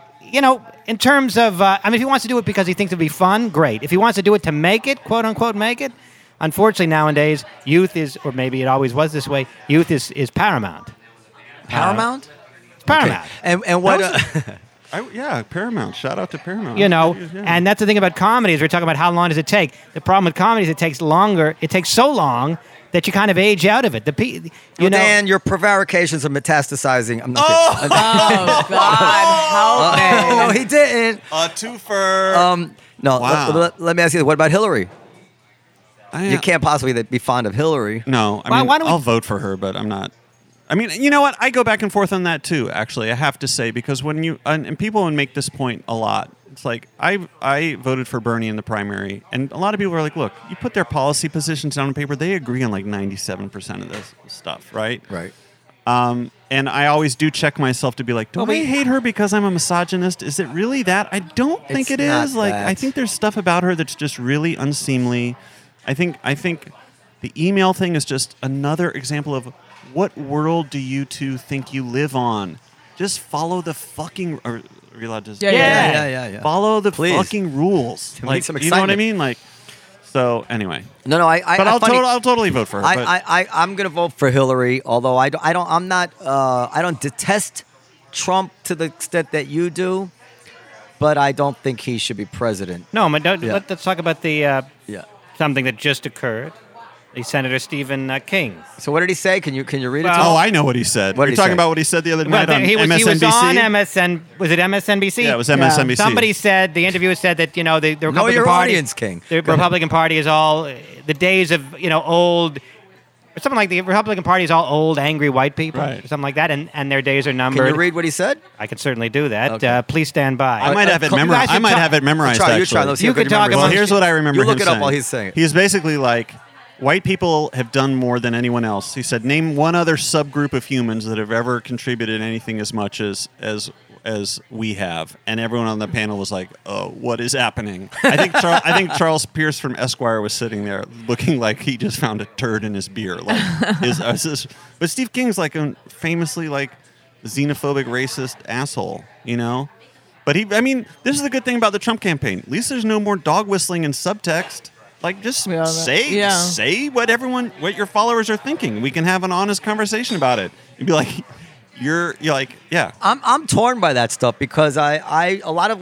in terms of, if he wants to do it because he thinks it'd be fun, great. If he wants to do it to make it, quote unquote, make it, unfortunately nowadays, youth is, or maybe it always was this way, youth is paramount. Paramount. It's paramount. And what? Yeah, Paramount. Shout out to Paramount. Yeah. Yeah. And that's the thing about comedy is we're talking about how long does it take. The problem with comedy is it takes longer. It takes so long that you kind of age out of it. Dan, your prevarications are metastasizing. I'm not Oh, God, help me. No, he didn't. A twofer. No, Wow. let me ask you this. What about Hillary? I- You can't possibly be fond of Hillary. No, Why- why don't we- I'll vote for her, but I'm not. I mean, you know what? I go back and forth on that too. Actually, I have to say because when you and people would make this point a lot. It's like I voted for Bernie in the primary, and a lot of people are like, "Look, you put their policy positions down on paper; they agree on like 97% of this stuff, right?" Right. And I always do check myself to be like, do I hate her because I'm a misogynist? Is it really that? I don't think It's it not is. Like, that. I think there's stuff about her that's just really unseemly. I think the email thing is just another example of what world do you two think you live on? Just follow the fucking. Are we allowed to? Yeah. Follow the Please. fucking rules. Make Like, some you know what I excitement. mean? Like, so anyway. No, But I'll totally vote for her. but I'm going to vote for Hillary, although I don't detest Trump to the extent that you do, but I don't think he should be president. No, but Yeah. let's talk about the Yeah. something that just occurred. The Senator Stephen King. So what did he say? Can you read it to Oh, me? I know what he said. What did You're he talking say? about what he said the other Well, night on he was MSNBC? on MSN. Was it MSNBC? Yeah, it was MSNBC. Somebody said, the interviewer said that, the Republican your Party. audience, King. The Go ahead. Republican Party is all, the days of, old something like the Republican Party is all old, angry white people, Right. or something like that, and their days are Can numbered. you read what he said? I can certainly do that. Okay. Please stand by. I might have it you memorized. guys I might should have it memorized. Try, you actually. try. Let's see You if we could can talk remember Well, this. here's what I remember. You look him it up saying. while he's saying it. He's basically like, white people have done more than anyone else. He said, name one other subgroup of humans that have ever contributed anything as much as we have. And everyone on the panel was like, oh, what is happening? I think Charles Pierce from Esquire was sitting there looking like he just found a turd in his beer. Like, but Steve King's like a famously like xenophobic, racist asshole, you know? But this is the good thing about the Trump campaign. At least there's no more dog whistling and subtext. Like, just say what your followers are thinking. We can have an honest conversation about it. You'd be like, you're like, yeah. I'm torn by that stuff because a lot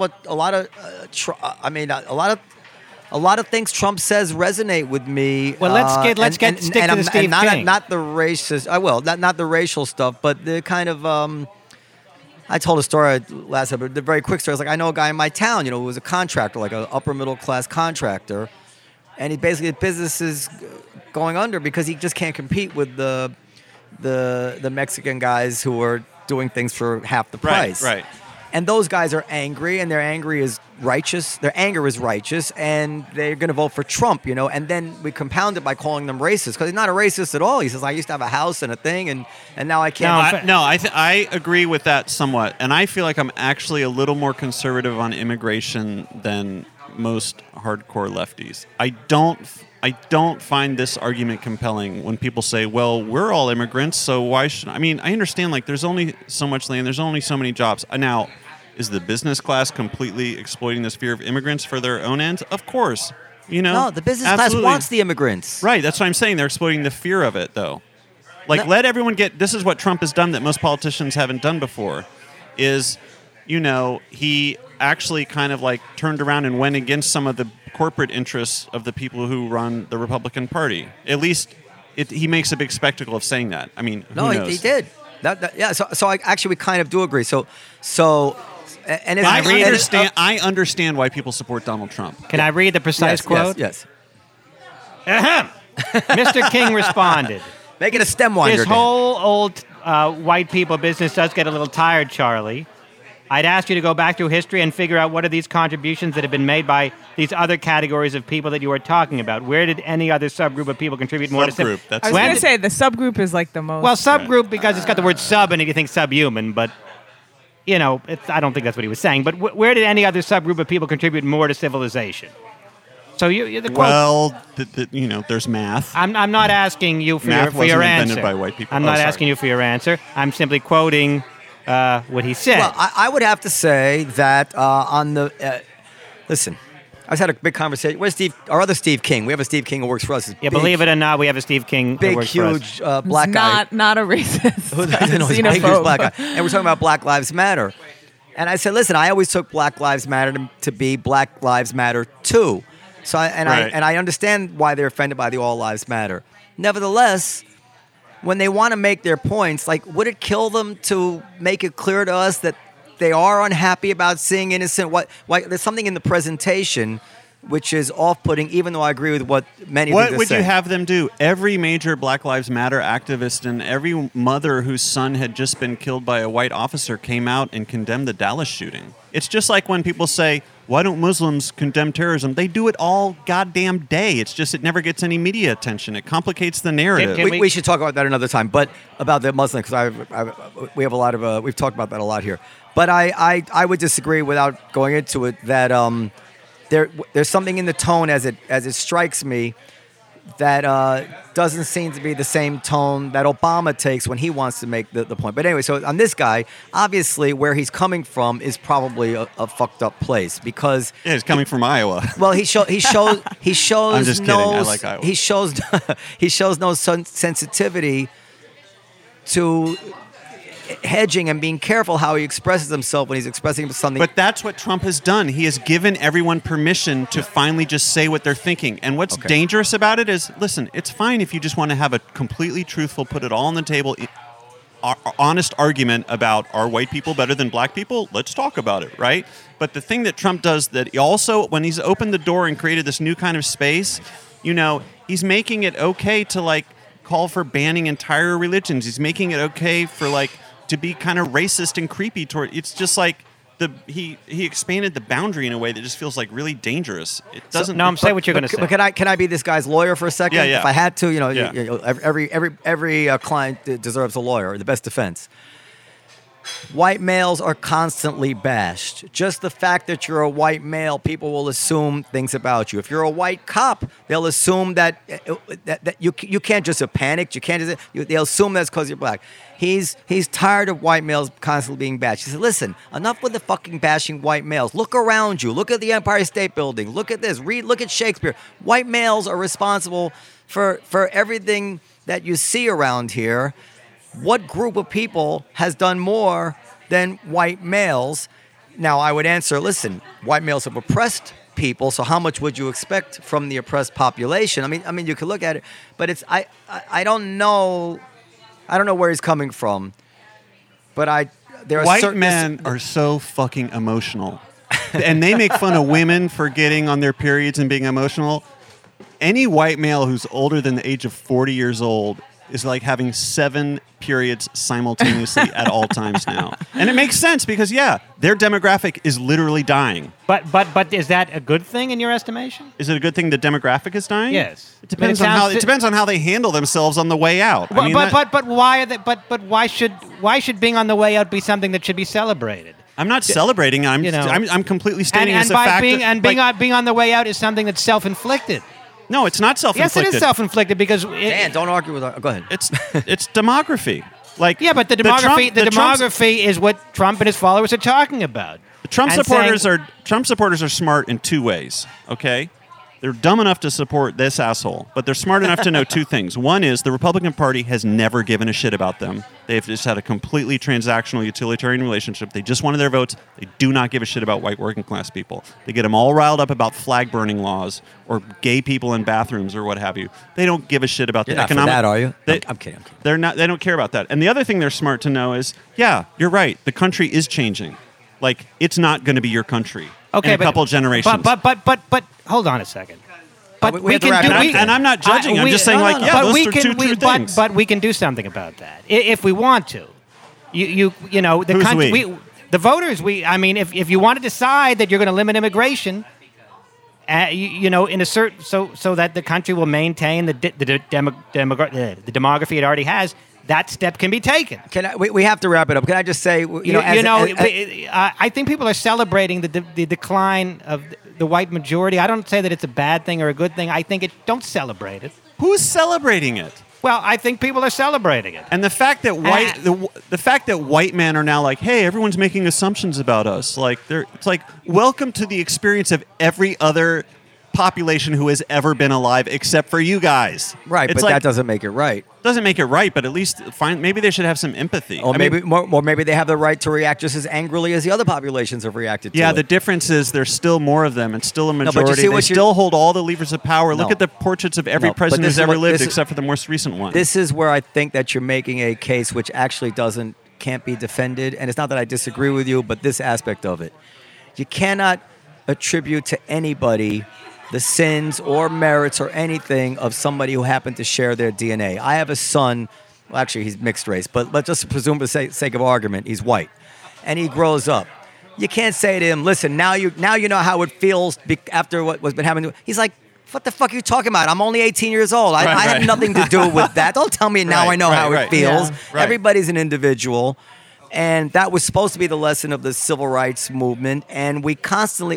of things Trump says resonate with me. Well, let's stick to the Steve King. Not the racist. I will not the racial stuff, but the kind of. I told a story last episode, the very quick story. I was like, I know a guy in my town, who was a contractor, like an upper middle class contractor, and his business is going under because he just can't compete with the Mexican guys who are doing things for half the price. Right. And those guys are angry, and their anger is righteous, and they're going to vote for Trump, And then we compound it by calling them racist because he's not a racist at all. He says, I used to have a house and a thing, and now I can't. I agree with that somewhat. And I feel like I'm actually a little more conservative on immigration than most hardcore lefties. I don't find this argument compelling when people say, well, we're all immigrants, so why should... I understand, like, there's only so much land, there's only so many jobs. Now, is the business class completely exploiting this fear of immigrants for their own ends? Of course. No, the business absolutely. class wants the immigrants. Right, that's what I'm saying. They're exploiting the fear of it, though. Like, let everyone get... This is what Trump has done that most politicians haven't done before, is, he actually kind of, like, turned around and went against some of the corporate interests of the people who run the Republican Party. At least he makes a big spectacle of saying that. Who knows? He did. So I actually we kind of do agree. I understand why people support Donald Trump. Can I read the precise quote? Yes. Ahem. Mr. King responded. Make it a stem winder. This whole old white people business does get a little tired, Charlie. I'd ask you to go back through history and figure out what are these contributions that have been made by these other categories of people that you were talking about. Where did any other subgroup of people contribute more to... Subgroup. I was going to say the subgroup is like the most... Well, subgroup because it's got the word sub in it, you think subhuman, but, I don't think that's what he was saying. But where did any other subgroup of people contribute more to civilization? So the quote... Well, there's math. I'm not asking you for Math your answer. wasn't invented by white people. I'm not asking you for your answer. I'm simply quoting... what he said. Well, I would have to say that listen, I just had a big conversation. Where's our other Steve King? We have a Steve King who works for us. Yeah, believe it or not, we have a Steve King who big, works for us. huge black guy. Not a racist. He's a big, huge black guy. And we're talking about Black Lives Matter. And I said, listen, I always took Black Lives Matter to be Black Lives Matter too. So I understand why they're offended by the All Lives Matter. Nevertheless, when they want to make their points, like, would it kill them to make it clear to us that they are unhappy about seeing innocent there's something in the presentation which is off-putting, even though I agree with what many What think would saying. you have them do? Every major Black Lives Matter activist and every mother whose son had just been killed by a white officer came out and condemned the Dallas shooting. It's just like when people say, why don't Muslims condemn terrorism? They do it all goddamn day. It's just it never gets any media attention. It complicates the narrative. We should talk about that another time, but about the Muslim, because we have a lot of we've talked about that a lot here. But I would disagree without going into it that there's something in the tone as it strikes me that doesn't seem to be the same tone that Obama takes when he wants to make the point. But anyway, so on this guy, obviously where he's coming from is probably a fucked up place because he's coming from Iowa. Well, he shows I'm just kidding. I like Iowa. He shows no sensitivity to hedging and being careful how he expresses himself when he's expressing something. But that's what Trump has done. He has given everyone permission to finally just say what they're thinking. And what's dangerous about it is, listen, it's fine if you just want to have a completely truthful, put it all on the table, honest argument about are white people better than black people? Let's talk about it, right? But the thing that Trump does that he also, when he's opened the door and created this new kind of space, he's making it okay to call for banning entire religions. He's making it okay for like to be kind of racist and creepy toward. It's just like he expanded the boundary in a way that just feels like really dangerous. It doesn't. No, I'm saying what you're going to say. But can I be this guy's lawyer for a second? Yeah. If I had to, Yeah. every client deserves a lawyer, the best defense. White males are constantly bashed. Just the fact that you're a white male, people will assume things about you. If you're a white cop, they'll assume that you can't just have panicked. You can't just. They'll assume that's because you're black. He's tired of white males constantly being bashed. He said, "Listen, enough with the fucking bashing white males. Look around you. Look at the Empire State Building. Look at this. Look at Shakespeare. White males are responsible for everything that you see around here." What group of people has done more than white males? Now, I would answer, listen, white males have oppressed people, so how much would you expect from the oppressed population? I mean, you could look at it, but it's I don't know where he's coming from, but there are White certain men are so fucking emotional, and they make fun of women for getting on their periods and being emotional. Any white male who's older than the age of 40 years old is like having 7 periods simultaneously at all times now. And it makes sense because, their demographic is literally dying. But is that a good thing in your estimation? Is it a good thing the demographic is dying? Yes. It depends it depends on how they handle themselves on the way out. But why are they, but why should being on the way out be something that should be celebrated? I'm not celebrating. I'm completely stating as a fact. Being on the way out is something that's self-inflicted. No, it's not self-inflicted. Yes, it is self-inflicted because Dan, don't argue with her. Go ahead. It's demography. Like but the demography is what Trump and his followers are talking about. Trump supporters are smart in 2 ways. Okay, they're dumb enough to support this asshole, but they're smart enough to know 2 things. One is the Republican Party has never given a shit about them. They've just had a completely transactional, utilitarian relationship. They just wanted their votes. They do not give a shit about white working class people. They get them all riled up about flag burning laws or gay people in bathrooms or what have you. They don't give a shit about You're the not economic. for that, are you? They, I'm kidding. They're not. They don't care about that. And the other thing they're smart to know is, you're right. The country is changing. Like, it's not going to be your country in a couple generations. But hold on a second. But we can do, and I'm not judging. I'm just saying, those are two true things. But we can do something about that if we want to. You know, the Who's country, we? The voters. If you want to decide that you're going to limit immigration, in a certain so that the country will maintain the demography it already has. That step can be taken. We have to wrap it up. Can I just say, I think people are celebrating the decline of the white majority. I don't say that it's a bad thing or a good thing. I think don't celebrate it. Who's celebrating it? Well, I think people are celebrating it. And the fact that white men are now like, hey, everyone's making assumptions about us. Like it's like, welcome to the experience of every other population who has ever been alive except for you guys. Right, it's but that doesn't make it right. Doesn't make it right, but at least maybe they should have some empathy. Or maybe they have the right to react just as angrily as the other populations have reacted to it. The difference is there's still more of them. It's still a majority. They still hold all the levers of power. Look at the portraits of every president who's ever lived except for the most recent one. This is where I think that you're making a case which actually can't be defended. And it's not that I disagree with you, but this aspect of it. You cannot attribute to anybody the sins or merits or anything of somebody who happened to share their DNA. I have a son, well, actually he's mixed race, but let's just presume for the sake of argument, he's white. And he grows up. You can't say to him, listen, now you know how it feels after what's been happening. He's like, what the fuck are you talking about? I'm only 18 years old. I have nothing to do with that. Don't tell me now I know how it feels. Yeah. Everybody's an individual. And that was supposed to be the lesson of the civil rights movement. And we constantly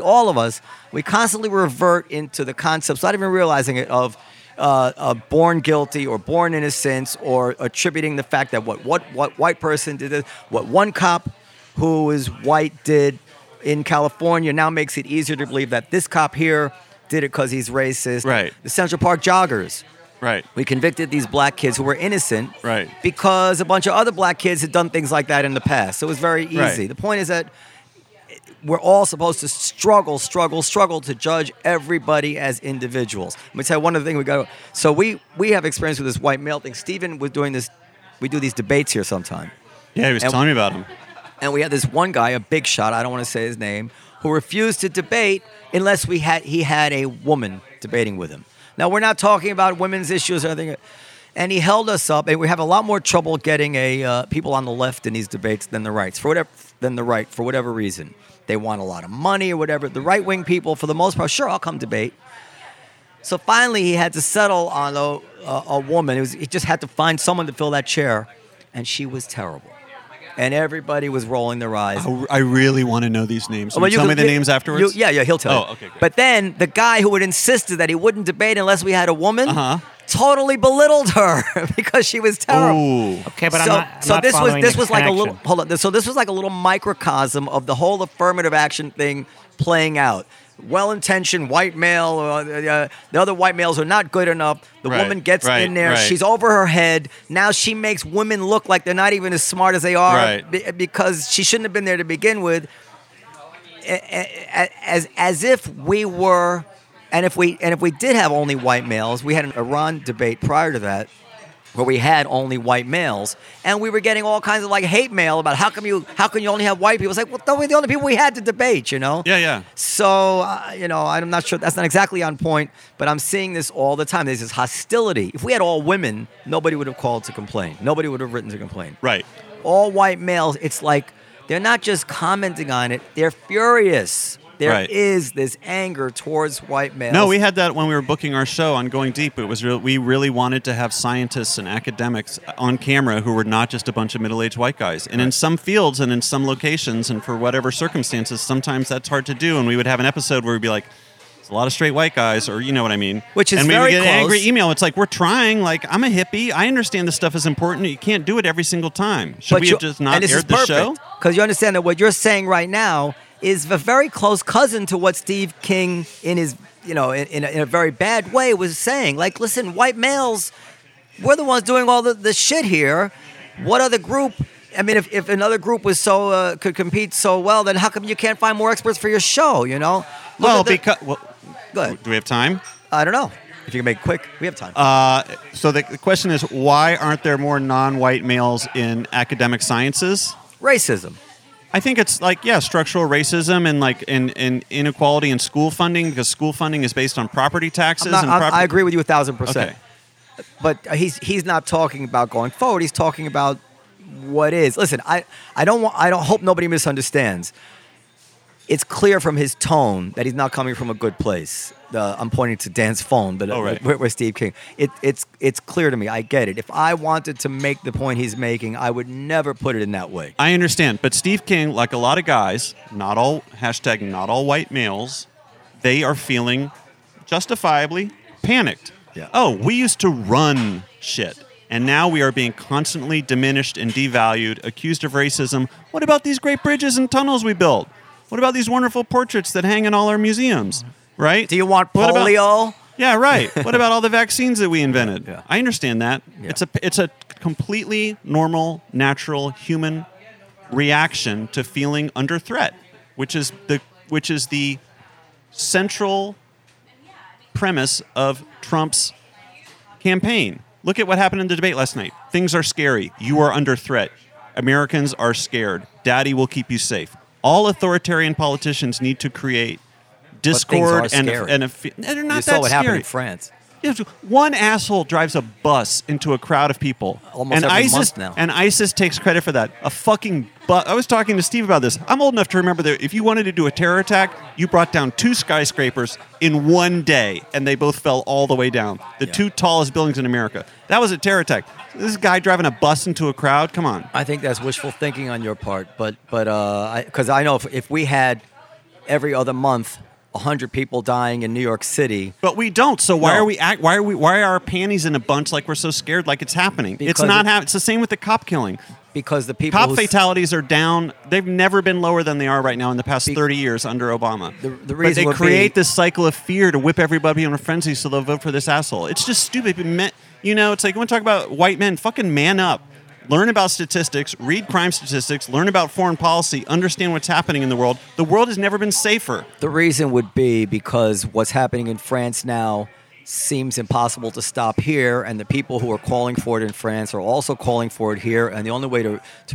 revert into the concepts, not even realizing it, of born guilty or born innocence, or attributing the fact that what white person did this, what one cop who is white did in California now makes it easier to believe that this cop here did it because he's racist. Right. The Central Park joggers. Right. We convicted these black kids who were innocent, right, because a bunch of other black kids had done things like that in the past. So it was very easy. Right. The point is that we're all supposed to struggle to judge everybody as individuals. Let me tell you one other thing we got. So we have experience with this white male thing. Stephen was doing this. We do these debates here sometime. Yeah, he was telling me about him. And we had this one guy, a big shot, I don't want to say his name, who refused to debate unless he had a woman debating with him. Now, we're not talking about women's issues or anything. And he held us up, and we have a lot more trouble getting people on the left in these debates than the right. For whatever reason, they want a lot of money or whatever. The right wing people, for the most part, sure, I'll come debate. So finally, he had to settle on a woman. He just had to find someone to fill that chair, and she was terrible. And everybody was rolling their eyes. I really want to know these names. Well, you tell me the names afterwards? Yeah, he'll tell you. Oh, okay, great. But then the guy who had insisted that he wouldn't debate unless we had a woman totally belittled her because she was terrible. Ooh. Okay, but I'm not this following was the like a little connection. hold on. So this was like a little microcosm of the whole affirmative action thing playing out. Well-intentioned white male, the other white males are not good enough. The woman gets in there. She's over her head. Now she makes women look like they're not even as smart as they are because she shouldn't have been there to begin with. As if we were, and if we did have only white males, we had an Iran debate prior to that, where we had only white males, and we were getting all kinds of like hate mail about how can you only have white people? It's like, well, those were the only people we had to debate, Yeah. So, I'm not sure, that's not exactly on point, but I'm seeing this all the time. There's this hostility. If we had all women, nobody would have called to complain. Nobody would have written to complain. Right. All white males, it's like they're not just commenting on it, they're furious. There is this anger towards white males. No, we had that when we were booking our show on Going Deep. It was we really wanted to have scientists and academics on camera who were not just a bunch of middle-aged white guys. And in some fields and in some locations and for whatever circumstances, sometimes that's hard to do. And we would have an episode where we'd be like, "It's a lot of straight white guys," or you know what I mean. Which is and we very would get an close. angry email. It's like, we're trying. Like, I'm a hippie. I understand this stuff is important. You can't do it every single time. Should we have just not aired the show? Because you understand that what you're saying right now is a very close cousin to what Steve King, in his, in a very bad way, was saying. Like, listen, white males, we're the ones doing all the shit here. What other group? I mean, if another group was could compete so well, then how come you can't find more experts for your show? Go ahead. Do we have time? I don't know. If you can make it quick, we have time. So the question is, why aren't there more non-white males in academic sciences? Racism. I think it's structural racism and and inequality in school funding, because school funding is based on property taxes. I agree with you 1,000%. Okay. But he's not talking about going forward. He's talking about what is. Listen, I don't hope nobody misunderstands. It's clear from his tone that he's not coming from a good place. I'm pointing to Dan's phone, but where Steve King. It's clear to me. I get it. If I wanted to make the point he's making, I would never put it in that way. I understand, but Steve King, like a lot of guys, not all white males, they are feeling justifiably panicked. Yeah. Oh, we used to run shit, and now we are being constantly diminished and devalued, accused of racism. What about these great bridges and tunnels we built? What about these wonderful portraits that hang in all our museums? Right? Do you want polio? Yeah, right. What about all the vaccines that we invented? Yeah. I understand that. Yeah. It's a completely normal, natural human reaction to feeling under threat, which is the central premise of Trump's campaign. Look at what happened in the debate last night. Things are scary. You are under threat. Americans are scared. Daddy will keep you safe. All authoritarian politicians need to create discord they're not you that saw what scary. happened in France. Yeah, one asshole drives a bus into a crowd of people. Almost every month now. And ISIS takes credit for that. A fucking bus. I was talking to Steve about this. I'm old enough to remember that if you wanted to do a terror attack, you brought down 2 skyscrapers in one day, and they both fell all the way down. The 2 tallest buildings in America. That was a terror attack. This guy driving a bus into a crowd? Come on. I think that's wishful thinking on your part, but because I know if we had every other month 100 people dying in New York City. But we don't. So why No. why are our panties in a bunch like we're so scared like it's happening? Because it's not happening. It's the same with the cop killing. Because the people Cop who fatalities are down. They've never been lower than they are right now in the past 30 years under Obama. The but reason they would create be- this cycle of fear to whip everybody in a frenzy so they'll vote for this asshole. It's just stupid. It's like, you want to talk about white men, fucking man up. Learn about statistics, read crime statistics, learn about foreign policy, understand what's happening in the world. The world has never been safer. The reason would be because what's happening in France now seems impossible to stop here, and the people who are calling for it in France are also calling for it here, and the only way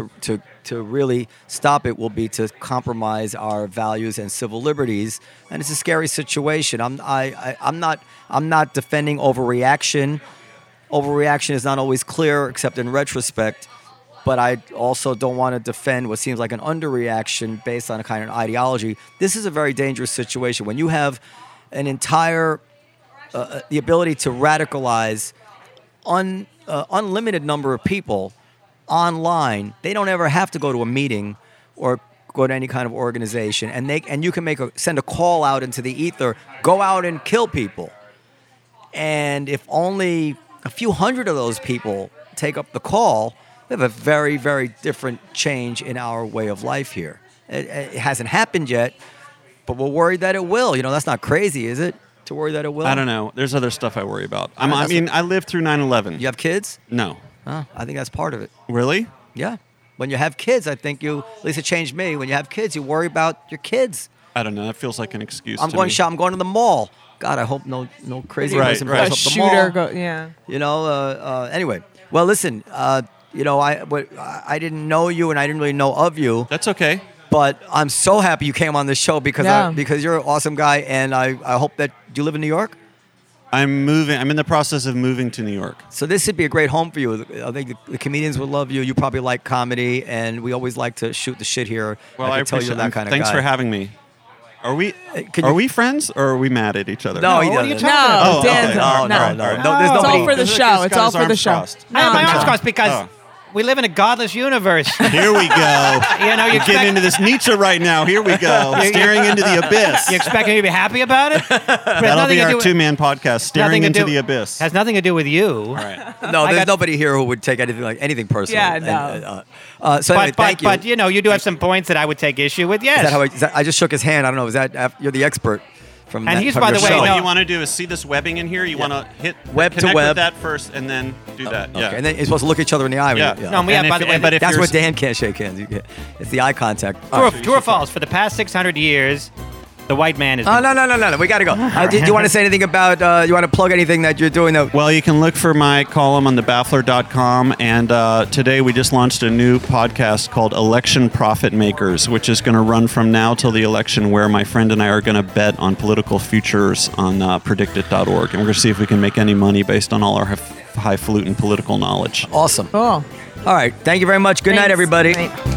to really stop it will be to compromise our values and civil liberties, and it's a scary situation. I'm not defending overreaction. overreaction is not always clear, except in retrospect. But I also don't want to defend what seems like an underreaction based on a kind of ideology. This is a very dangerous situation. When you have an entire, the ability to radicalize unlimited number of people online, they don't ever have to go to a meeting or go to any kind of organization, and you can send a call out into the ether, go out and kill people. And if only a few hundred of those people take up the call, we have a very, very different change in our way of life here. It hasn't happened yet, but we're worried that it will. That's not crazy, is it? To worry that it will? I don't know. There's other stuff I worry about. I lived through 9/11. You have kids? No. I think that's part of it. Really? Yeah. When you have kids, I think at least it changed me. When you have kids, you worry about your kids. I don't know. That feels like an excuse. I'm going to the mall. God, I hope no crazy person blows A up the shooter mall. yeah. Anyway, well, listen. I didn't know you, and I didn't really know of you. That's okay. But I'm so happy you came on this show because you're an awesome guy, and I hope that. Do you live in New York? I'm moving. I'm in the process of moving to New York. So this would be a great home for you. I think the comedians would love you. You probably like comedy, and we always like to shoot the shit here. Well, I tell you appreciate that kind of Thanks guy. for having me. Are we Can you- friends or are we mad at each other? No, he what are you doesn't. talking about? No, Oh, Dan's okay. not. Oh, no. There's It's nobody. all for the This show. guy's It's all got for his the arms show. crossed. I have my arms Oh. crossed because Oh. we live in a godless universe. Here we go. You You're getting into this Nietzsche right now. Here we go. Staring into the abyss. You expect me to be happy about it? That'll be our two-man podcast, Staring into the Abyss. Has nothing to do with you. All right. No, I there's got- nobody here who would take anything personal. Yeah, And, no. so anyway, thank you. But you do have some points that I would take issue with. Yes. Is that I just shook his hand. I don't know. Is that you're the expert from And that he's, from by your the way, show. So no. what you want to do is see this webbing in here. You want to hit Web to connect web. with that first, and then do that. Okay, Yeah. and then you're supposed to look each other in the eye. when Yeah. you- No, we have, And by if- the way, and- but if That's you're- what Dan can't shake hands. It's the eye contact. True or false? For the past 600 years, the white man is. Oh, no. We got to go. Do you want to say anything about, you want to plug anything that you're doing? Well, you can look for my column on thebaffler.com, and today we just launched a new podcast called Election Profit Makers, which is going to run from now till the election, where my friend and I are going to bet on political futures on predictit.org, and we're going to see if we can make any money based on all our highfalutin political knowledge. Awesome. Cool. All right. Thank you very much. Good night, Thanks. everybody. Night.